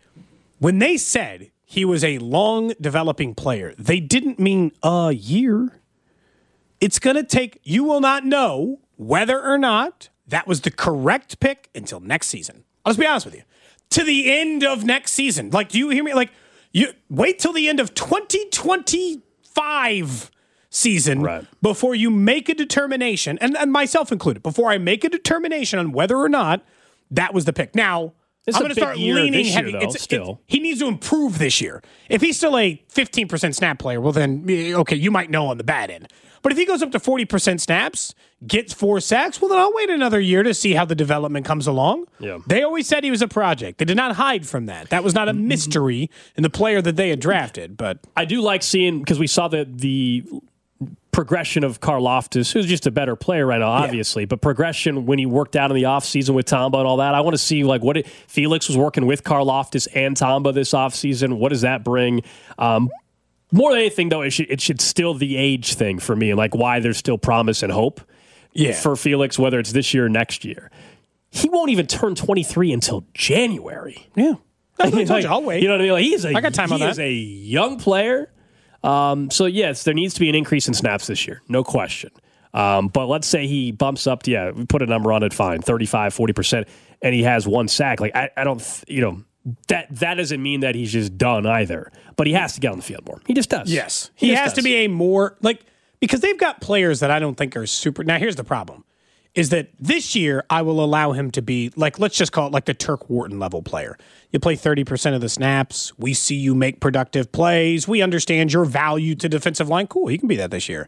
when they said he was a long developing player, they didn't mean a year. It's going to take, you will not know whether or not that was the correct pick until next season. I'll just be honest with you. To the end of next season. Like, do you hear me? Like, you wait till the end of twenty twenty-five season right. before you make a determination, and, and myself included, before I make a determination on whether or not that was the pick. Now, It's I'm going to start leaning heavy. Year, though, it's, still. It's, he needs to improve this year. If he's still a fifteen percent snap player, well then, okay, you might know on the bad end. But if he goes up to forty percent snaps, gets four sacks, well then I'll wait another year to see how the development comes along. Yeah. They always said he was a project. They did not hide from that. That was not a mystery in the player that they had drafted. But I do like seeing, because we saw the the progression of Karlaftis, who's just a better player right now, obviously, yeah. but progression when he worked out in the offseason with Tamba and all that. I want to see like what it, Felix was working with Karlaftis and Tamba this offseason. What does that bring? Um, more than anything, though, it should, it should still the age thing for me, and like why there's still promise and hope yeah. for Felix, whether it's this year or next year. He won't even turn twenty-three until January. Yeah. I like, told you, I'll wait. You know what I mean? Like, he's a, I got time he on that. is a young player. Um, so, yes, there needs to be an increase in snaps this year. No question. Um, but let's say he bumps up to, yeah, we put a number on it, fine, thirty-five, forty percent, and he has one sack. Like, I, I don't, th- you know, that that doesn't mean that he's just done either. But he has to get on the field more. He just does. Yes. He, he just has does. to be a more, like, because they've got players that I don't think are super. Now, here's the problem. Is that this year I will allow him to be, like, let's just call it like the Turk Wharton level player. You play thirty percent of the snaps. We see you make productive plays. We understand your value to defensive line. Cool, he can be that this year.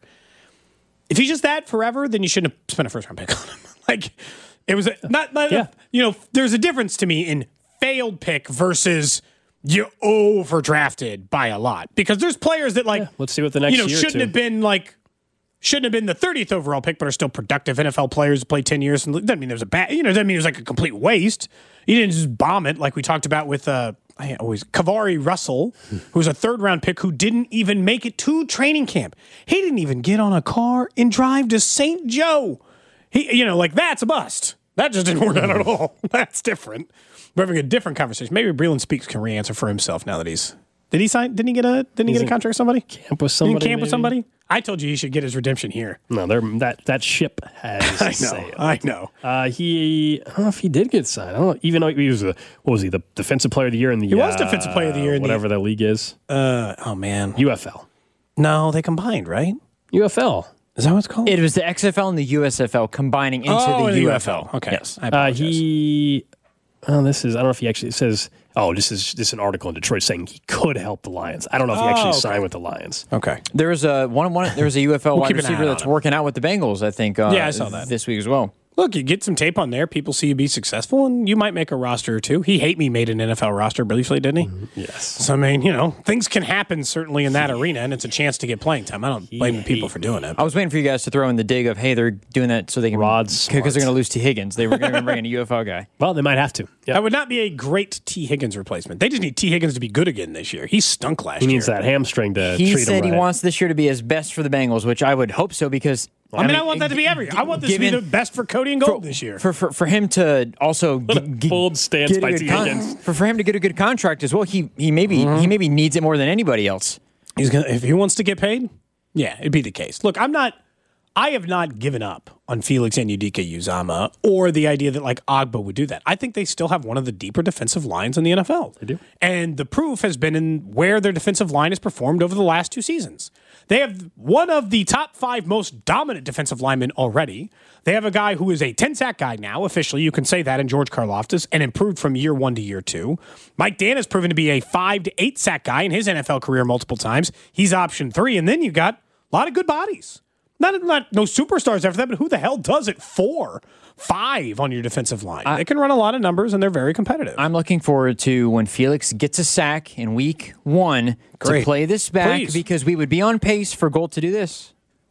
If he's just that forever, then you shouldn't have spent a first round pick on him. Like, it was a, not, not yeah. a, you know, there's a difference to me in failed pick versus you overdrafted by a lot. Because there's players that, like, yeah, let's see what the next you know, year shouldn't two. have been, like, shouldn't have been the thirtieth overall pick, but are still productive N F L players who play ten years. And doesn't mean there's a bad, you know, doesn't mean it was like a complete waste. You didn't just bomb it like we talked about with, uh, I always, Kavari Russell, who was a third round pick who didn't even make it to training camp. He didn't even get on a car and drive to Saint Joe. He, you know, like that's a bust. That just didn't work out at all. That's different. We're having a different conversation. Maybe Breland Speaks can re-answer for himself now that he's, did he sign, didn't he get a, didn't he He's get a contract with somebody? Camp with somebody. Didn't he camp with maybe? somebody? I told you he should get his redemption here. No, they're, that that ship has I know. sailed. I know. Uh, he, I don't know if he did get signed. I don't know. Even though he was, a, what was he, the defensive player of the year in the, He was uh, defensive player of the year in the- whatever the league is. Uh, oh, man. U F L. No, they combined, right? U F L. Is that what it's called? It was the X F L and the U S F L combining into oh, the, the U U F F L. L. Okay. Yes. I Uh, apologize. he, oh, this is, I don't know if he actually, it says, oh, this is this is an article in Detroit saying he could help the Lions. I don't know if he Oh, actually okay. signed with the Lions. Okay. There was a one, one. There was a U F L We'll wide keep an eye receiver on that's him. working out with the Bengals. I think. Uh, Yeah, I saw that. this week as well. Look, you get some tape on there. People see you be successful, and you might make a roster or two. He hate me made an N F L roster briefly, didn't he? Yes. So, I mean, you know, things can happen certainly in that arena, and it's a chance to get playing time. I don't blame the people for doing it. I was waiting for you guys to throw in the dig of, hey, they're doing that so they can Rod because Smart. they're going to lose T Higgins. They were going to bring in a U F L guy. Well, they might have to. Yep. That would not be a great T. Higgins replacement. They just need T. Higgins to be good again this year. He stunk last He year. needs that hamstring to He treat said him he right. wants this year to be his best for the Bengals, which I would hope so because I mean, I want that to be every year. I want this to be given- the best for Cody and Gold this year. For, for for him to also g- g- bold stance get a by good T. con- Higgins. for for him to get a good contract as well. He he maybe he maybe needs it more than anybody else. He's gonna if he wants to get paid, yeah, it'd be the case. Look, I'm not I have not given up on Felix Anudike-Uzomah or the idea that like Agba would do that. I think they still have one of the deeper defensive lines in the N F L. They do. And the proof has been in where their defensive line has performed over the last two seasons. They have one of the top five most dominant defensive linemen already. They have a guy who is a ten-sack guy now, officially. You can say that in George Karlaftis, and improved from year one to year two. Mike Dan has proven to be a five to eight-sack guy in his N F L career multiple times. He's option three. And then you've got a lot of good bodies. Not, not no superstars after that, but who the hell does it four, five on your defensive line? I, they can run a lot of numbers, and they're very competitive. I'm looking forward to when Felix gets a sack in week one Great. to play this back Please. because we would be on pace for Gold to do this.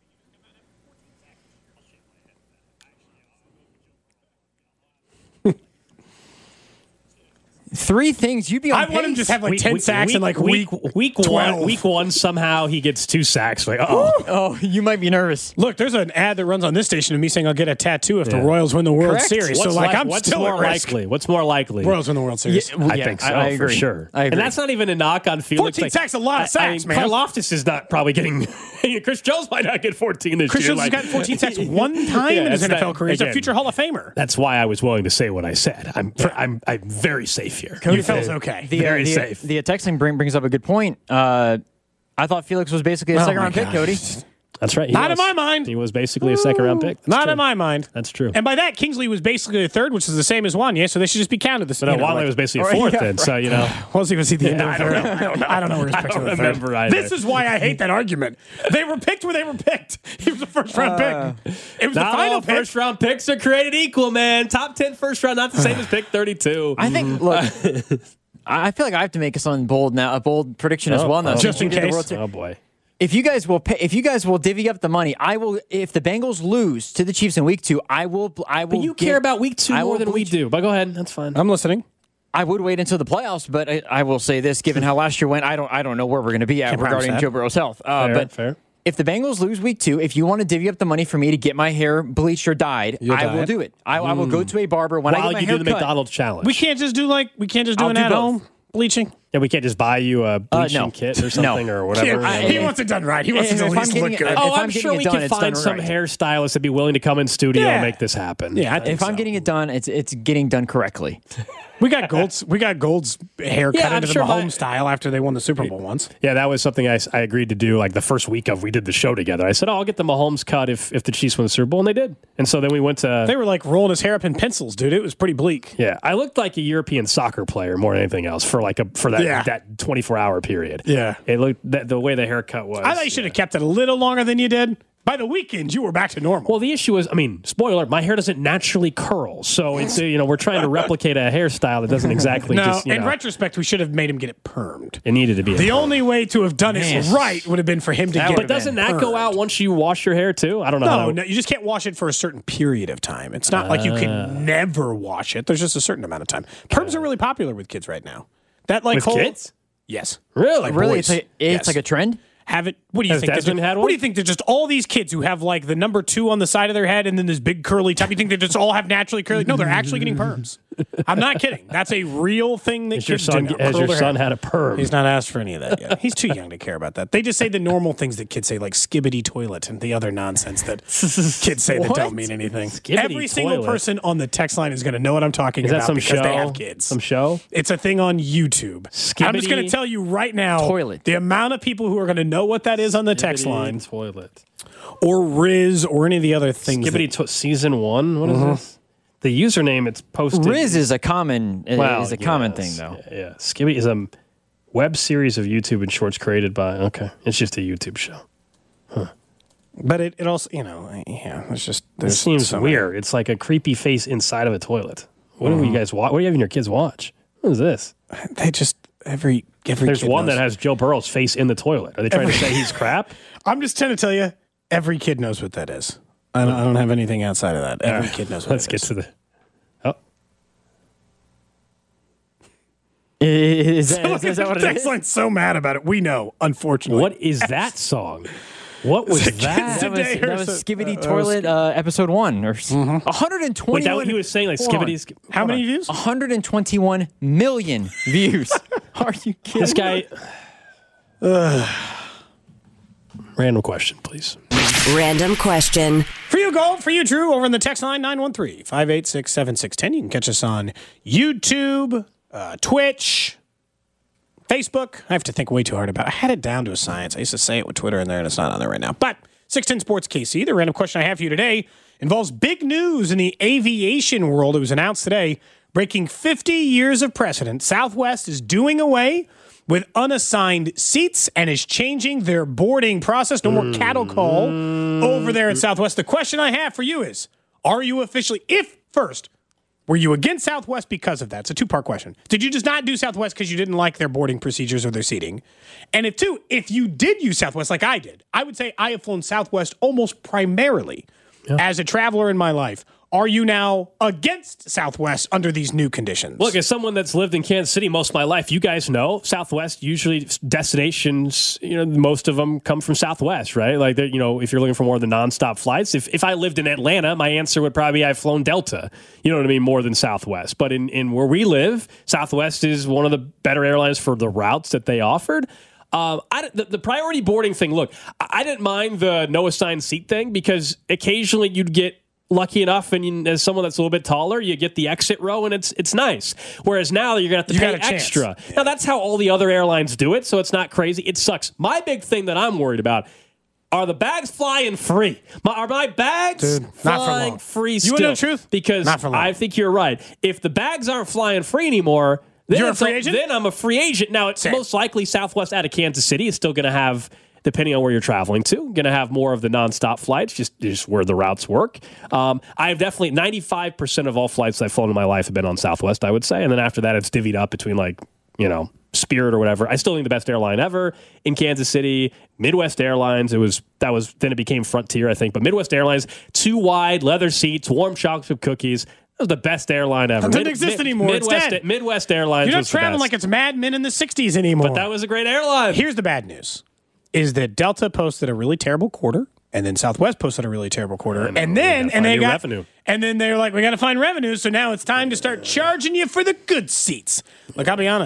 Three things you'd be on I pace. want him to just have like ten sacks in like week, week twelve. one. Week one, somehow he gets two sacks. Like, oh, Oh, you might be nervous. Look, there's an ad that runs on this station of me saying I'll get a tattoo if the Yeah. Royals win the World Correct. Series. what's So like li- I'm what's still more at risk. likely? What's more likely? Royals win the World Series. Yeah, I yeah, think so I, I for agree. sure. I agree. And that's not even a knock on Felix. fourteen sacks, a lot of I- I sacks, mean, man. Karlaftis is not probably getting. Chris Jones might not get fourteen this Chris year. Jones has like- gotten fourteen sacks one time Yeah, in his that's N F L not- career. He's a again, future Hall of Famer. That's why I was willing to say what I said. I'm I'm I'm very safe here. Cody You Fell's think? okay. The, Very the, safe. The texting bring, brings up a good point. Uh, I thought Felix was basically a Oh second my round pick, gosh. Cody. That's right. He Not was. in my mind. He was basically a second round pick. That's Not true. in my mind. That's true. And by that, Kingsley was basically a third, which is the same as Wanye, so they should just be counted the So same. no, Wale was basically a fourth then. So you know. Was he, was he the end Yeah, of the I don't third? know. I don't know. I don't know where his I picks don't were the third. remember either. This is why I hate that argument. They were picked where they were picked. He was a first round pick. It was Not the final all pick. first round picks are created equal, man. Top ten first round, not the same as pick thirty-two. I think. Look, I I feel like I have to make something bold now, a bold prediction as Oh, well. Now, oh. Just in Since we did the case. World Series. Oh boy. If you guys will pay, if you guys will divvy up the money, I will. If the Bengals lose to the Chiefs in week two, I will. I will. But you give- care about week two I more will than we bleach- do. But go ahead. That's fine. I'm listening. I would wait until the playoffs, but I, I will say this: given how last year went, I don't. I don't know where we're going to be at Can't promise regarding that. Joe Burrow's health. Uh, Fair, but fair. if the Bengals lose week two, if you want to divvy up the money for me to get my hair bleached or dyed, You'll I dye will it? do it. I, I will go to a barber when I While get my you hair do the cut. McDonald's challenge. We can't just do like we can't just do I'll an do at home both. bleaching. Yeah, we can't just buy you a bleaching uh, no. kit or something no. or whatever. Yeah, I, he wants it done right. He wants it to at least look good. Oh, I'm, I'm sure we done, can find some right. hairstylist that'd be willing to come in studio yeah. and make this happen. Yeah, I think if so. I'm getting it done, it's it's getting done correctly. We got Gold's. We got Gold's hair cut Yeah, into I'm sure the Mahomes my- style after they won the Super Bowl once. Yeah, that was something I, I agreed to do like the first week of we did the show together. I said, oh, I'll get the Mahomes cut if, if the Chiefs win the Super Bowl, and they did. And so then we went to... They were like rolling his hair up in pencils, dude. It was pretty bleak. Yeah, I looked like a European soccer player more than anything else for like a for that Yeah. that twenty-four hour period. Yeah. It looked that, the way the haircut was. I thought you should have kept it a little longer than you did. By the weekend, you were back to normal. Well, the issue is, I mean, spoiler, my hair doesn't naturally curl. So it's, you know, we're trying to replicate a hairstyle that doesn't exactly no, just, you in know, retrospect, we should have made him get it permed. it needed to be. The a only way to have done it right would have been for him to get But it doesn't that permed. go out once you wash your hair too? I don't know. how No, to- no, you just can't wash it for a certain period of time. It's not like you Ah. can never wash it. There's just a certain amount of time. Perms are really popular with kids right now. That like With whole, kids? Yes. Really? Like Really, boys. it's like, it's Yes. like a trend. Have it. What do you Has think? they're Desmond just- had What one? do you think? They're just all these kids who have like the number two on the side of their head and then this big curly top. You think they just all have naturally curly? No, they're actually getting perms. I'm not kidding. That's a real thing that Has your kids son, do now. has Curl your their son hair. had a perm? He's not asked for any of that yet. He's too young to care about that. They just say the normal things that kids say, like skibbity toilet and the other nonsense that kids say that What? don't mean anything. Skibbity Every single toilet? person on the text line is going to know what I'm talking Is that about some because show? they have kids. Some show? It's a thing on YouTube. I'm just going Skibbity to tell you right now toilet. the amount of people who are going to know what that is on the text line, Toilet. or Riz, or any of the other things. Skibbity that- to- season one. What is this? The username it's posted. Riz is a common Well, is a common yes. thing though. Yeah, yeah. Skibbity is a web series of YouTube and shorts created by. Okay, it's just a YouTube show. but it, it also, you know, yeah, it's just. It there's seems so many- weird. It's like a creepy face inside of a toilet. What Mm-hmm. do you guys watch? What are you having your kids watch? What is this? They just every every. There's kid one knows. that has Joe Burrow's face in the toilet. Are they trying to say he's crap? I'm just trying to tell you, every kid knows what that is. I don't, I don't have anything outside of that. Every kid knows what Let's it get is. to the. Oh, Is that, is, is that what it Text is? line's so mad about it. We know, unfortunately. what is that song? What was Kids that? That was, today that or was so- Skibbity uh, Toilet uh, episode one or s- one hundred twenty-one. Wait, that, he was saying like Hold on. Skibbity. Sk- How hold many on. views? one hundred twenty-one million views. Are you kidding? This guy. Random question, please. Random question. For you, Gold. For you, Drew, over in the text line, nine one three, five eight six, seven six one zero. You can catch us on YouTube, uh, Twitch, Facebook. I have to think way too hard about it. I had it down to a science. I used to say it with Twitter in there, and it's not on there right now. But six ten Sports K C, the random question I have for you today involves big news in the aviation world. It was announced today, breaking fifty years of precedent. Southwest is doing away with unassigned seats and is changing their boarding process. No more cattle call over there at Southwest. The question I have for you is, are you officially, if first, were you against Southwest because of that? It's a two-part question. Did you just not do Southwest because you didn't like their boarding procedures or their seating? And if two, if you did use Southwest like I did, I would say I have flown Southwest almost primarily as a traveler in my life. Are you now against Southwest under these new conditions? Look, as someone that's lived in Kansas City most of my life, you guys know Southwest usually destinations, you know, most of them come from Southwest, right? Like, you know, if you're looking for more of the nonstop flights, if, if I lived in Atlanta, my answer would probably be I've flown Delta, you know what I mean, more than Southwest. But in, in where we live, Southwest is one of the better airlines for the routes that they offered. Um, I, the, the priority boarding thing, look, I, I didn't mind the no assigned seat thing because occasionally you'd get lucky enough, and you, as someone that's a little bit taller, you get the exit row, and it's it's nice. Whereas now you're gonna have to You pay got a chance. extra. Yeah. Now that's how all the other airlines do it, so it's not crazy. It sucks. My big thing that I'm worried about are the bags flying free. My, are my bags Dude, not for flying long. free You still? wanna know the truth? Because Not for long. I think you're right. If the bags aren't flying free anymore, then, You're a it's free agent? then I'm a free agent. Now it's Same. most likely Southwest out of Kansas City is still going to have, depending on where you're traveling to, going to have more of the nonstop flights, just, just where the routes work. Um, I've definitely, ninety-five percent of all flights I've flown in my life have been on Southwest, I would say. And then after that, it's divvied up between like, you know, Spirit or whatever. I still think the best airline ever in Kansas City, Midwest Airlines. It was, that was, then it became Frontier, I think. But Midwest Airlines, two wide, leather seats, warm chocolate cookies. That was the best airline ever. It doesn't exist anymore. It's Midwest, dead. Midwest Airlines You're not was the traveling best. like it's Mad Men in the sixties anymore. But that was a great airline. Here's the bad news, is that Delta posted a really terrible quarter, and then Southwest posted a really terrible quarter, know. and then We gotta and find they new got revenue. and then they're like, we got to find revenue, so now it's time to start charging you for the good seats. Look, I'll be honest,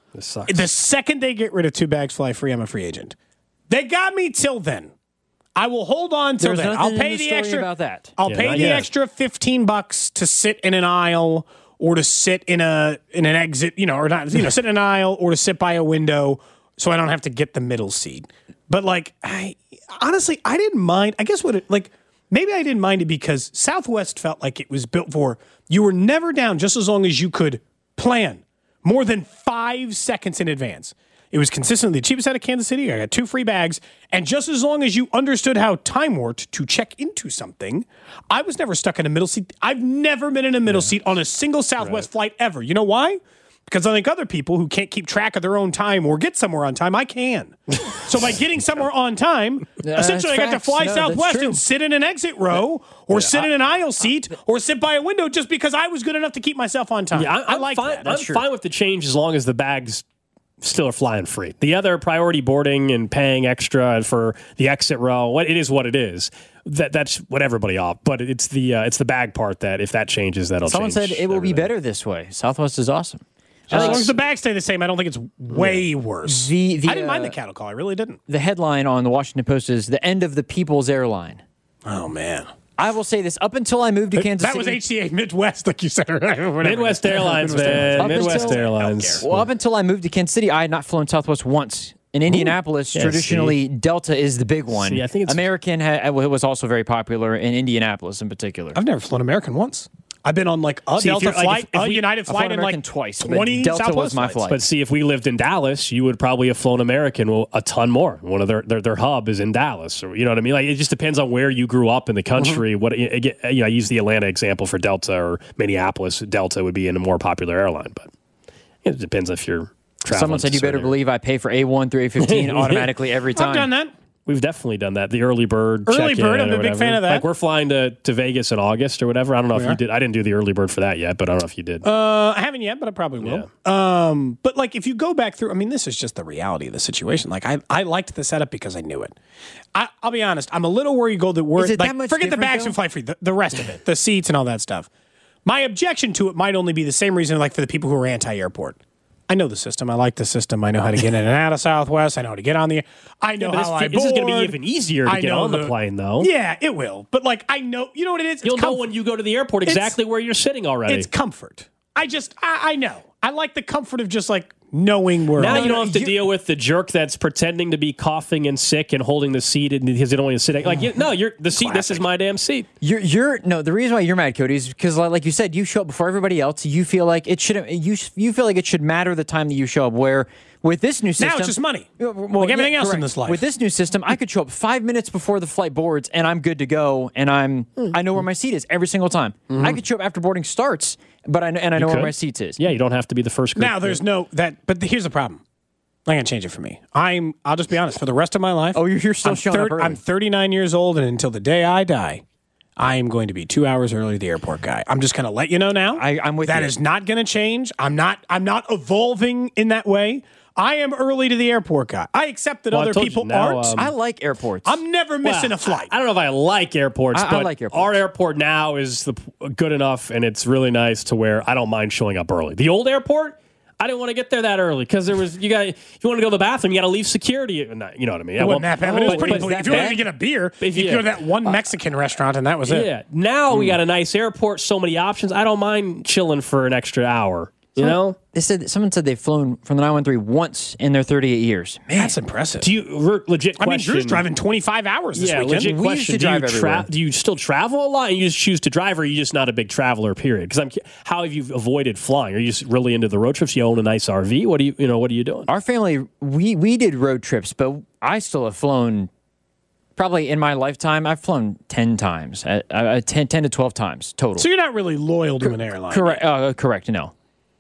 This sucks. The second they get rid of two bags fly free, I'm a free agent. They got me till then. I will hold on till There's then. nothing I'll in pay the the, story extra about that. I'll Yeah, pay not the yet. extra fifteen bucks to sit in an aisle or to sit in a in an exit, you know, or not, you know, sit in an aisle or to sit by a window so I don't have to get the middle seat. But like, I honestly, I didn't mind. I guess what it like. Maybe I didn't mind it because Southwest felt like it was built for you were never down just as long as you could plan more than five seconds in advance. It was consistently the cheapest out of Kansas City. I got two free bags. And just as long as you understood how time worked to check into something, I was never stuck in a middle seat. I've never been in a middle yeah. seat on a single Southwest right. flight ever. You know why? Because I think other people who can't keep track of their own time or get somewhere on time, I can. So by getting somewhere on time, yeah, essentially I got to fly no, Southwest and sit in an exit row or yeah, sit I, in an aisle seat or sit by a window just because I was good enough to keep myself on time. Yeah, I, I like fine, that. I'm true. fine with the change as long as the bags still are flying free. The other priority boarding and paying extra for the exit row, what it is what it is. That that's what everybody off. But it's the uh, it's the bag part that if that changes, that'll Someone change. said it will everything. be better this way. Southwest is awesome. As long as the bags stay the same, I don't think it's way yeah. worse. The, the, I didn't uh, mind the cattle call. I really didn't. The headline on the Washington Post is the end of the People's Airline. Oh, man. I will say this. Up until I moved to Kansas that City. That was H C A Midwest, like you said. Midwest Airlines, man. Midwest until, Airlines. Well, up until I moved to Kansas City, I had not flown Southwest once. In Indianapolis, yeah, traditionally, see? Delta is the big one. See, I think it's, American ha- was also very popular in Indianapolis in particular. I've never flown American once. I've been on like a see, Delta like, flight, if, if a we, United flight, and like twice. twenty Delta Southwest was my flights. flight. But see, if we lived in Dallas, you would probably have flown American well, a ton more. One of their, their their hub is in Dallas, or you know what I mean. Like it just depends on where you grew up in the country. Mm-hmm. What you know, I use the Atlanta example for Delta or Minneapolis. Delta would be in a more popular airline, but it depends if you're. Someone said you better believe I pay for A one through A fifteen automatically every time. I've done that. We've definitely done that. The early bird, early bird. I'm a big fan of that. Like we're flying to, to Vegas in August or whatever. I don't know we if are. you did. I didn't do the early bird for that yet, but I don't know if you did. Uh, I haven't yet, but I probably will. Yeah. Um, but like if you go back through, I mean, this is just the reality of the situation. Like I, I liked the setup because I knew it. I, I'll be honest. I'm a little worried. Go the word. Is it like, that much forget the different, bags though? and fly free. The, the rest of it, the seats and all that stuff. My objection to it might only be the same reason, like for the people who are anti-airport. I know the system. I like the system. I know how to get in and out of Southwest. I know how to get on the. I know yeah, how I board. This is going to be even easier to I get on the, the plane, though. Yeah, it will. But like, I know. You know what it is? You'll it's know comfort. when you go to the airport exactly it's, where you're sitting already. It's comfort. I just, I, I know. I like the comfort of just like knowing where. Now I'm you don't have to you, deal with the jerk that's pretending to be coughing and sick and holding the seat because they don't want to sit. Like, you, no, you're the seat. Classic. This is my damn seat. You're, you're no. The reason why you're mad, Cody, is because, like you said, you show up before everybody else. You feel like it should. You you feel like it should matter the time that you show up. Where with this new system, now it's just money. Well, like everything yeah, else correct. in this life. With this new system, I could show up five minutes before the flight boards, and I'm good to go. And I'm mm-hmm. I know where my seat is every single time. Mm-hmm. I could show up after boarding starts, but I know, and I know where my seat is. Yeah, you don't have to be the first group. Now there's no that. But the, here's the problem. I'm gonna change it for me. I'm. I'll just be honest. For the rest of my life. Oh, you're, you're still I'm showing thir- up early. I'm thirty-nine years old, and until the day I die, I am going to be two hours early to the airport guy. I'm just gonna let you know now. I, I'm with that you. That is not gonna change. I'm not. I'm not evolving in that way. I am early to the airport guy. I accept that well, other people now, aren't. Um, I like airports. I'm never missing well, a flight. I, I don't know if I like airports, I, but I like airports. our airport now is the, good enough, and it's really nice to where I don't mind showing up early. The old airport, I didn't want to get there that early because there was you got if you want to go to the bathroom, you got to leave security. You know what I mean? It wasn't that bad, but it was pretty. but If you wanted to get a beer, if you you- could go to that one Mexican restaurant, and that was it. Yeah. Now we got a nice airport, so many options. I don't mind chilling for an extra hour. You know, they said someone said they've flown from the nine one three once in their thirty-eight years. Man, that's impressive. Do you re- legit question? I mean, Drew's driving twenty-five hours this yeah, weekend. legit We used question. to do, you drive everywhere. do you still travel a lot, and you just choose to drive, or are you just not a big traveler? Period. Because I'm. How have you avoided flying? Are you just really into the road trips? You own a nice R V. What do you? You know, what are you doing? Our family, we we did road trips, but I still have flown. Probably in my lifetime, I've flown ten times, uh, uh, ten, ten to twelve times total. So you're not really loyal to an airline. Correct. Uh, correct. No.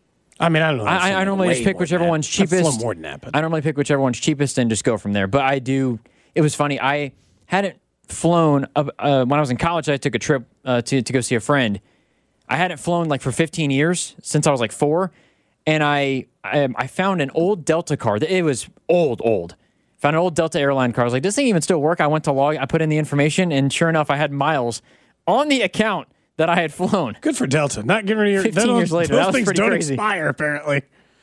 I mean, I don't know. I, I normally just pick whichever one's cheapest. I've flown more than that, but I normally pick whichever one's cheapest and just go from there. But I do. It was funny. I hadn't flown uh, uh, when I was in college. I took a trip uh, to to go see a friend. I hadn't flown like for fifteen years since I was like four, and I I, I found an old Delta card. It was old, old. Found an old Delta airline card. I was like, this thing even still work? I went to log. I put in the information, and sure enough, I had miles on the account that I had flown. Good for Delta. Not getting rid of your fifteen those, years later, Those that was things pretty don't crazy. expire, apparently.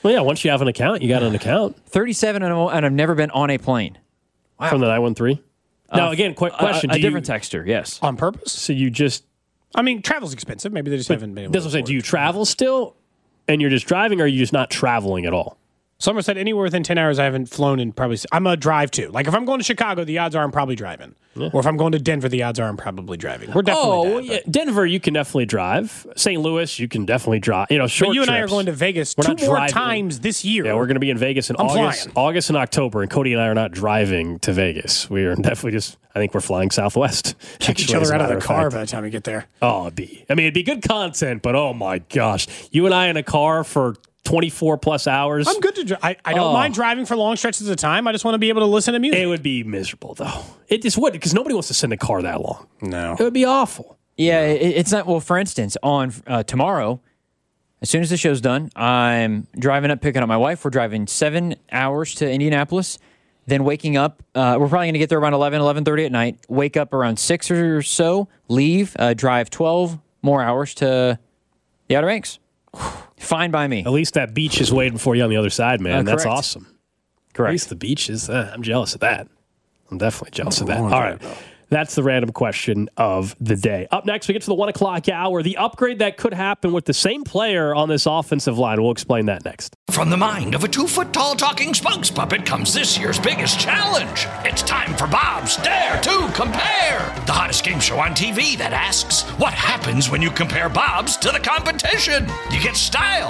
Well, yeah, once you have an account, you got an account. thirty-seven and I've never been on a plane. Wow. From the nine one three? Now, Uh, again, quick question. A, a do different you, texter, yes. On purpose? So you just... I mean, travel's expensive. Maybe they just haven't been able That's to what I'm saying. afford Do you it. travel still and you're just driving, or are you just not traveling at all? Someone said anywhere within ten hours I haven't flown in probably... I'm a drive too. Like if I'm going to Chicago, the odds are I'm probably driving. Yeah. Or if I'm going to Denver, the odds are I'm probably driving. We're definitely Oh, that, well, yeah. Denver, you can definitely drive. Saint Louis, you can definitely drive. You know, short But you and I are trips. going to Vegas We're two not more driving. times this year. Yeah, we're going to be in Vegas in I'm August, flying. August and October, and Cody and I are not driving to Vegas. We are definitely just, I think we're flying Southwest. Kick actually, each other as a out of matter the car fact. by the time we get there. Oh, it'd be. I mean, it'd be good content, but oh my gosh. You and I in a car for twenty-four plus hours. I'm good to drive. I, I don't Oh. mind driving for long stretches of time. I just want to be able to listen to music. It would be miserable, though. It just would, because nobody wants to sit in a car that long. No. It would be awful. Yeah, it, it's not. Well, for instance, on uh, tomorrow, as soon as the show's done, I'm driving up, picking up my wife. We're driving seven hours to Indianapolis. Then waking up, uh, we're probably going to get there around eleven, eleven thirty at night. Wake up around six or so, leave, uh, drive twelve more hours to the Outer Banks. Fine by me. At least that beach is waiting for you on the other side, man. Uh, That's correct. awesome. Correct. At least the beach is, uh, I'm jealous of that. I'm definitely jealous of that. All right. That's the random question of the day. Up next, we get to the one o'clock hour. The upgrade that could happen with the same player on this offensive line. We'll explain that next. From the mind of a two-foot-tall talking spokes puppet comes this year's biggest challenge. It's time for Bob's Dare to Compare, the hottest game show on T V that asks, what happens when you compare Bob's to the competition? You get style.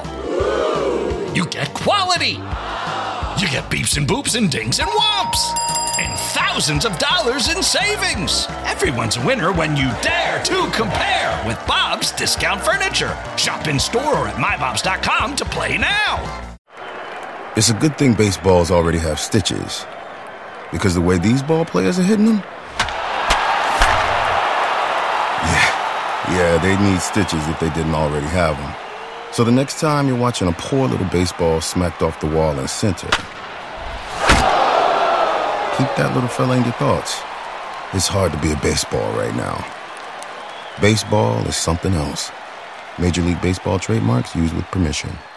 You get quality. You get beeps and boops and dings and whomps. And thousands of dollars in savings. Everyone's a winner when you dare to compare with Bob's Discount Furniture. Shop in store or at my bobs dot com to play now. It's a good thing baseballs already have stitches. Because the way these ball players are hitting them? Yeah, yeah, they need stitches if they didn't already have them. So the next time you're watching a poor little baseball smacked off the wall in center, keep that little fella in your thoughts. It's hard to be a baseball right now. Baseball is something else. Major League Baseball trademarks used with permission.